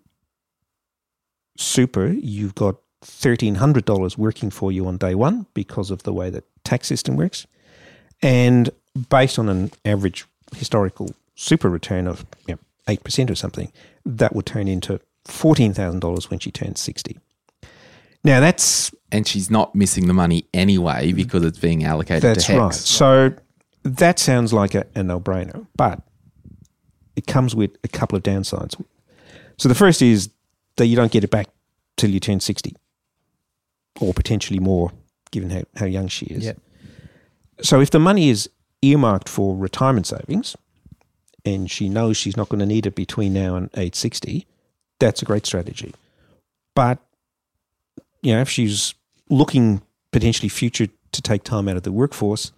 [SPEAKER 4] super, you've got $1,300 working for you on day one because of the way the tax system works. And based on an average historical super return of 8% or something, that would turn into $14,000 when she turns 60. Now that's...
[SPEAKER 2] And she's not missing the money anyway because it's being allocated to HECS.
[SPEAKER 4] That's right. So that sounds like a no-brainer, but it comes with a couple of downsides. So the first is that you don't get it back till you turn 60 or potentially more, given how young she is.
[SPEAKER 3] Yep.
[SPEAKER 4] So if the money is earmarked for retirement savings and she knows she's not going to need it between now and age 60, that's a great strategy. But, if she's looking potentially future to take time out of the workforce,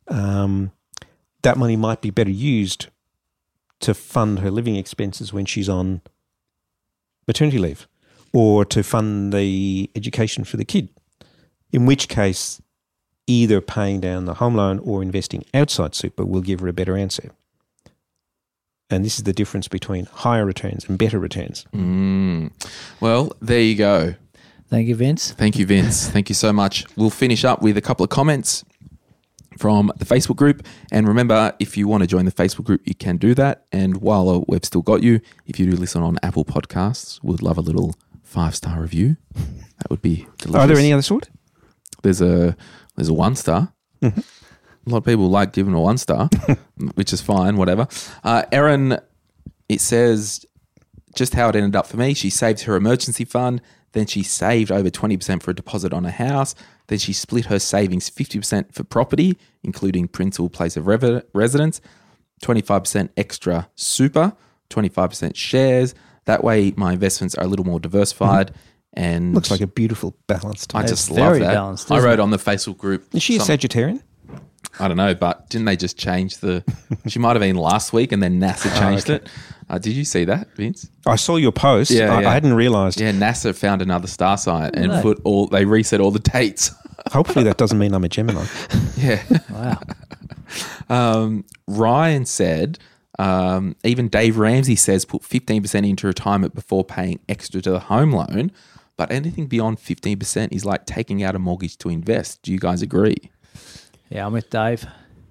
[SPEAKER 4] that money might be better used to fund her living expenses when she's on maternity leave or to fund the education for the kid, in which case either paying down the home loan or investing outside super will give her a better answer. And this is the difference between higher returns and better returns.
[SPEAKER 2] Well, there you go.
[SPEAKER 3] Thank you, Vince.
[SPEAKER 2] Thank you, Vince. Thank you so much. We'll finish up with a couple of comments from the Facebook group. And remember, if you want to join the Facebook group, you can do that. And while we've still got you, if you do listen on Apple Podcasts, we'd love a little 5-star review. That would be delicious.
[SPEAKER 4] Are there any other sort?
[SPEAKER 2] There's a 1-star. Mm-hmm. A lot of people like giving a 1-star, which is fine, whatever. Erin, it says just how it ended up for me. She saved her emergency fund. Then she saved over 20% for a deposit on a house. Then she split her savings 50% for property, including principal place of residence, 25% extra super, 25% shares. That way my investments are a little more diversified. And
[SPEAKER 4] looks like a beautiful balanced.
[SPEAKER 2] I
[SPEAKER 3] It's
[SPEAKER 2] just
[SPEAKER 3] very
[SPEAKER 2] love that.
[SPEAKER 3] balanced,
[SPEAKER 2] I
[SPEAKER 3] isn't
[SPEAKER 2] wrote
[SPEAKER 3] it?
[SPEAKER 2] on the Facebook group.
[SPEAKER 4] Is she a Sagittarian?
[SPEAKER 2] I don't know, but didn't they just change the... She might have been last week and then NASA changed it. Did you see that, Vince?
[SPEAKER 4] I saw your post.
[SPEAKER 2] Yeah,
[SPEAKER 4] I
[SPEAKER 2] Yeah,
[SPEAKER 4] hadn't realised.
[SPEAKER 2] NASA found another star sign and
[SPEAKER 3] Right.
[SPEAKER 2] they reset all the dates.
[SPEAKER 4] Hopefully that doesn't mean I'm a Gemini.
[SPEAKER 2] Yeah.
[SPEAKER 3] Wow.
[SPEAKER 2] Ryan said, even Dave Ramsey says put 15% into retirement before paying extra to the home loan, but anything beyond 15% is like taking out a mortgage to invest. Do you guys agree?
[SPEAKER 3] Yeah, I'm with Dave.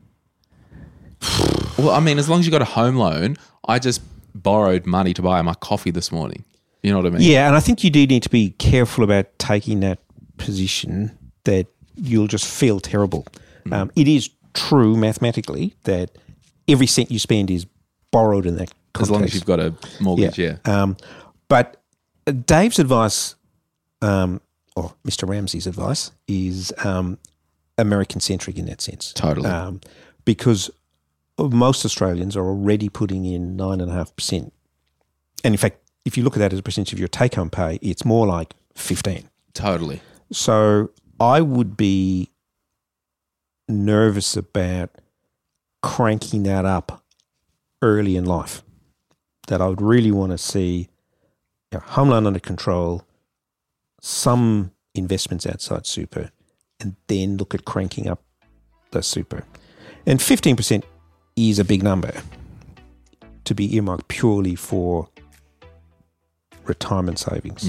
[SPEAKER 2] Well, I mean, as long as you got a home loan, I just borrowed money to buy my coffee this morning. You know what I mean?
[SPEAKER 4] Yeah, and I think you do need to be careful about taking that position that you'll just feel terrible. It is true mathematically that every cent you spend is borrowed in that context.
[SPEAKER 2] As long as you've got a mortgage, yeah.
[SPEAKER 4] But Dave's advice, or Mr. Ramsey's advice, is American-centric in that sense.
[SPEAKER 2] Totally.
[SPEAKER 4] Because most Australians are already putting in 9.5%. And in fact, if you look at that as a percentage of your take-home pay, it's more like 15.
[SPEAKER 2] Totally.
[SPEAKER 4] So I would be nervous about cranking that up early in life. That I would really want to see home loan under control, some investments outside super, and then look at cranking up the super. And 15% is a big number to be earmarked purely for retirement savings.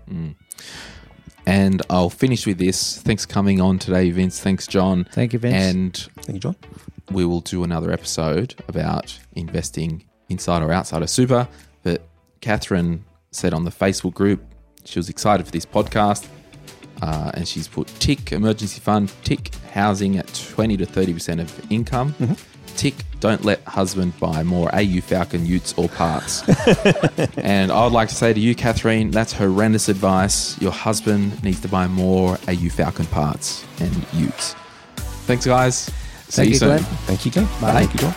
[SPEAKER 2] And I'll finish with this. Thanks for coming on today, Vince. Thanks, John.
[SPEAKER 3] Thank you, Vince.
[SPEAKER 2] And
[SPEAKER 4] Thank you, John.
[SPEAKER 2] we will do another episode about investing inside or outside of super. But Catherine said on the Facebook group she was excited for this podcast. and she's put tick emergency fund, tick housing at 20 to 30% of income, tick don't let husband buy more AU Falcon utes or parts. And I would like to say to you, Catherine, that's horrendous advice. Your husband needs to buy more AU Falcon parts and utes. Thanks, guys. See you soon.
[SPEAKER 3] Glenn.
[SPEAKER 4] Thank you, Glenn.
[SPEAKER 3] Bye.
[SPEAKER 4] Thank you, John.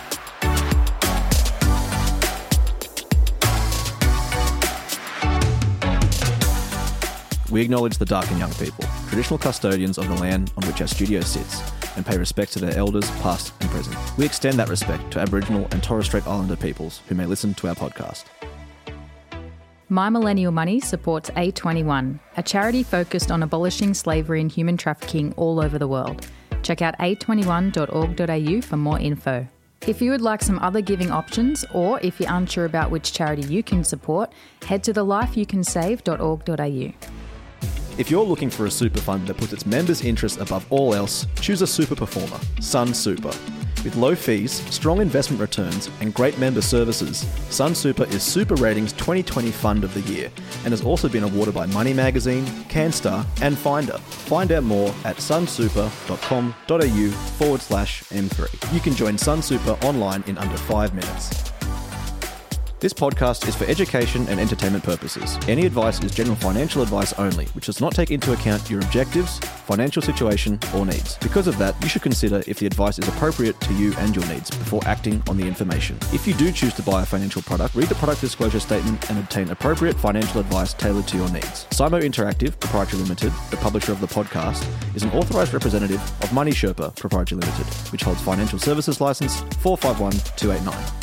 [SPEAKER 1] We acknowledge the Darkin young people, traditional custodians of the land on which our studio sits, and pay respect to their elders, past and present. We extend that respect to Aboriginal and Torres Strait Islander peoples who may listen to our podcast.
[SPEAKER 5] My Millennial Money supports A21, a charity focused on abolishing slavery and human trafficking all over the world. Check out a21.org.au for more info. If you would like some other giving options, or if you're unsure about which charity you can support, head to thelifeyoucansave.org.au.
[SPEAKER 1] If you're looking for a super fund that puts its members' interests above all else, choose a super performer, Sun Super. With low fees, strong investment returns, and great member services, Sun Super is Super Ratings 2020 Fund of the Year and has also been awarded by Money Magazine, CanStar, and Finder. Find out more at sunsuper.com.au/M3. You can join Sun Super online in under 5 minutes. This podcast is for education and entertainment purposes. Any advice is general financial advice only, which does not take into account your objectives, financial situation, or needs. Because of that, you should consider if the advice is appropriate to you and your needs before acting on the information. If you do choose to buy a financial product, read the product disclosure statement and obtain appropriate financial advice tailored to your needs. Simo Interactive Proprietary Limited, the publisher of the podcast, is an authorised representative of Money Sherpa Proprietary Limited, which holds financial services license 451289.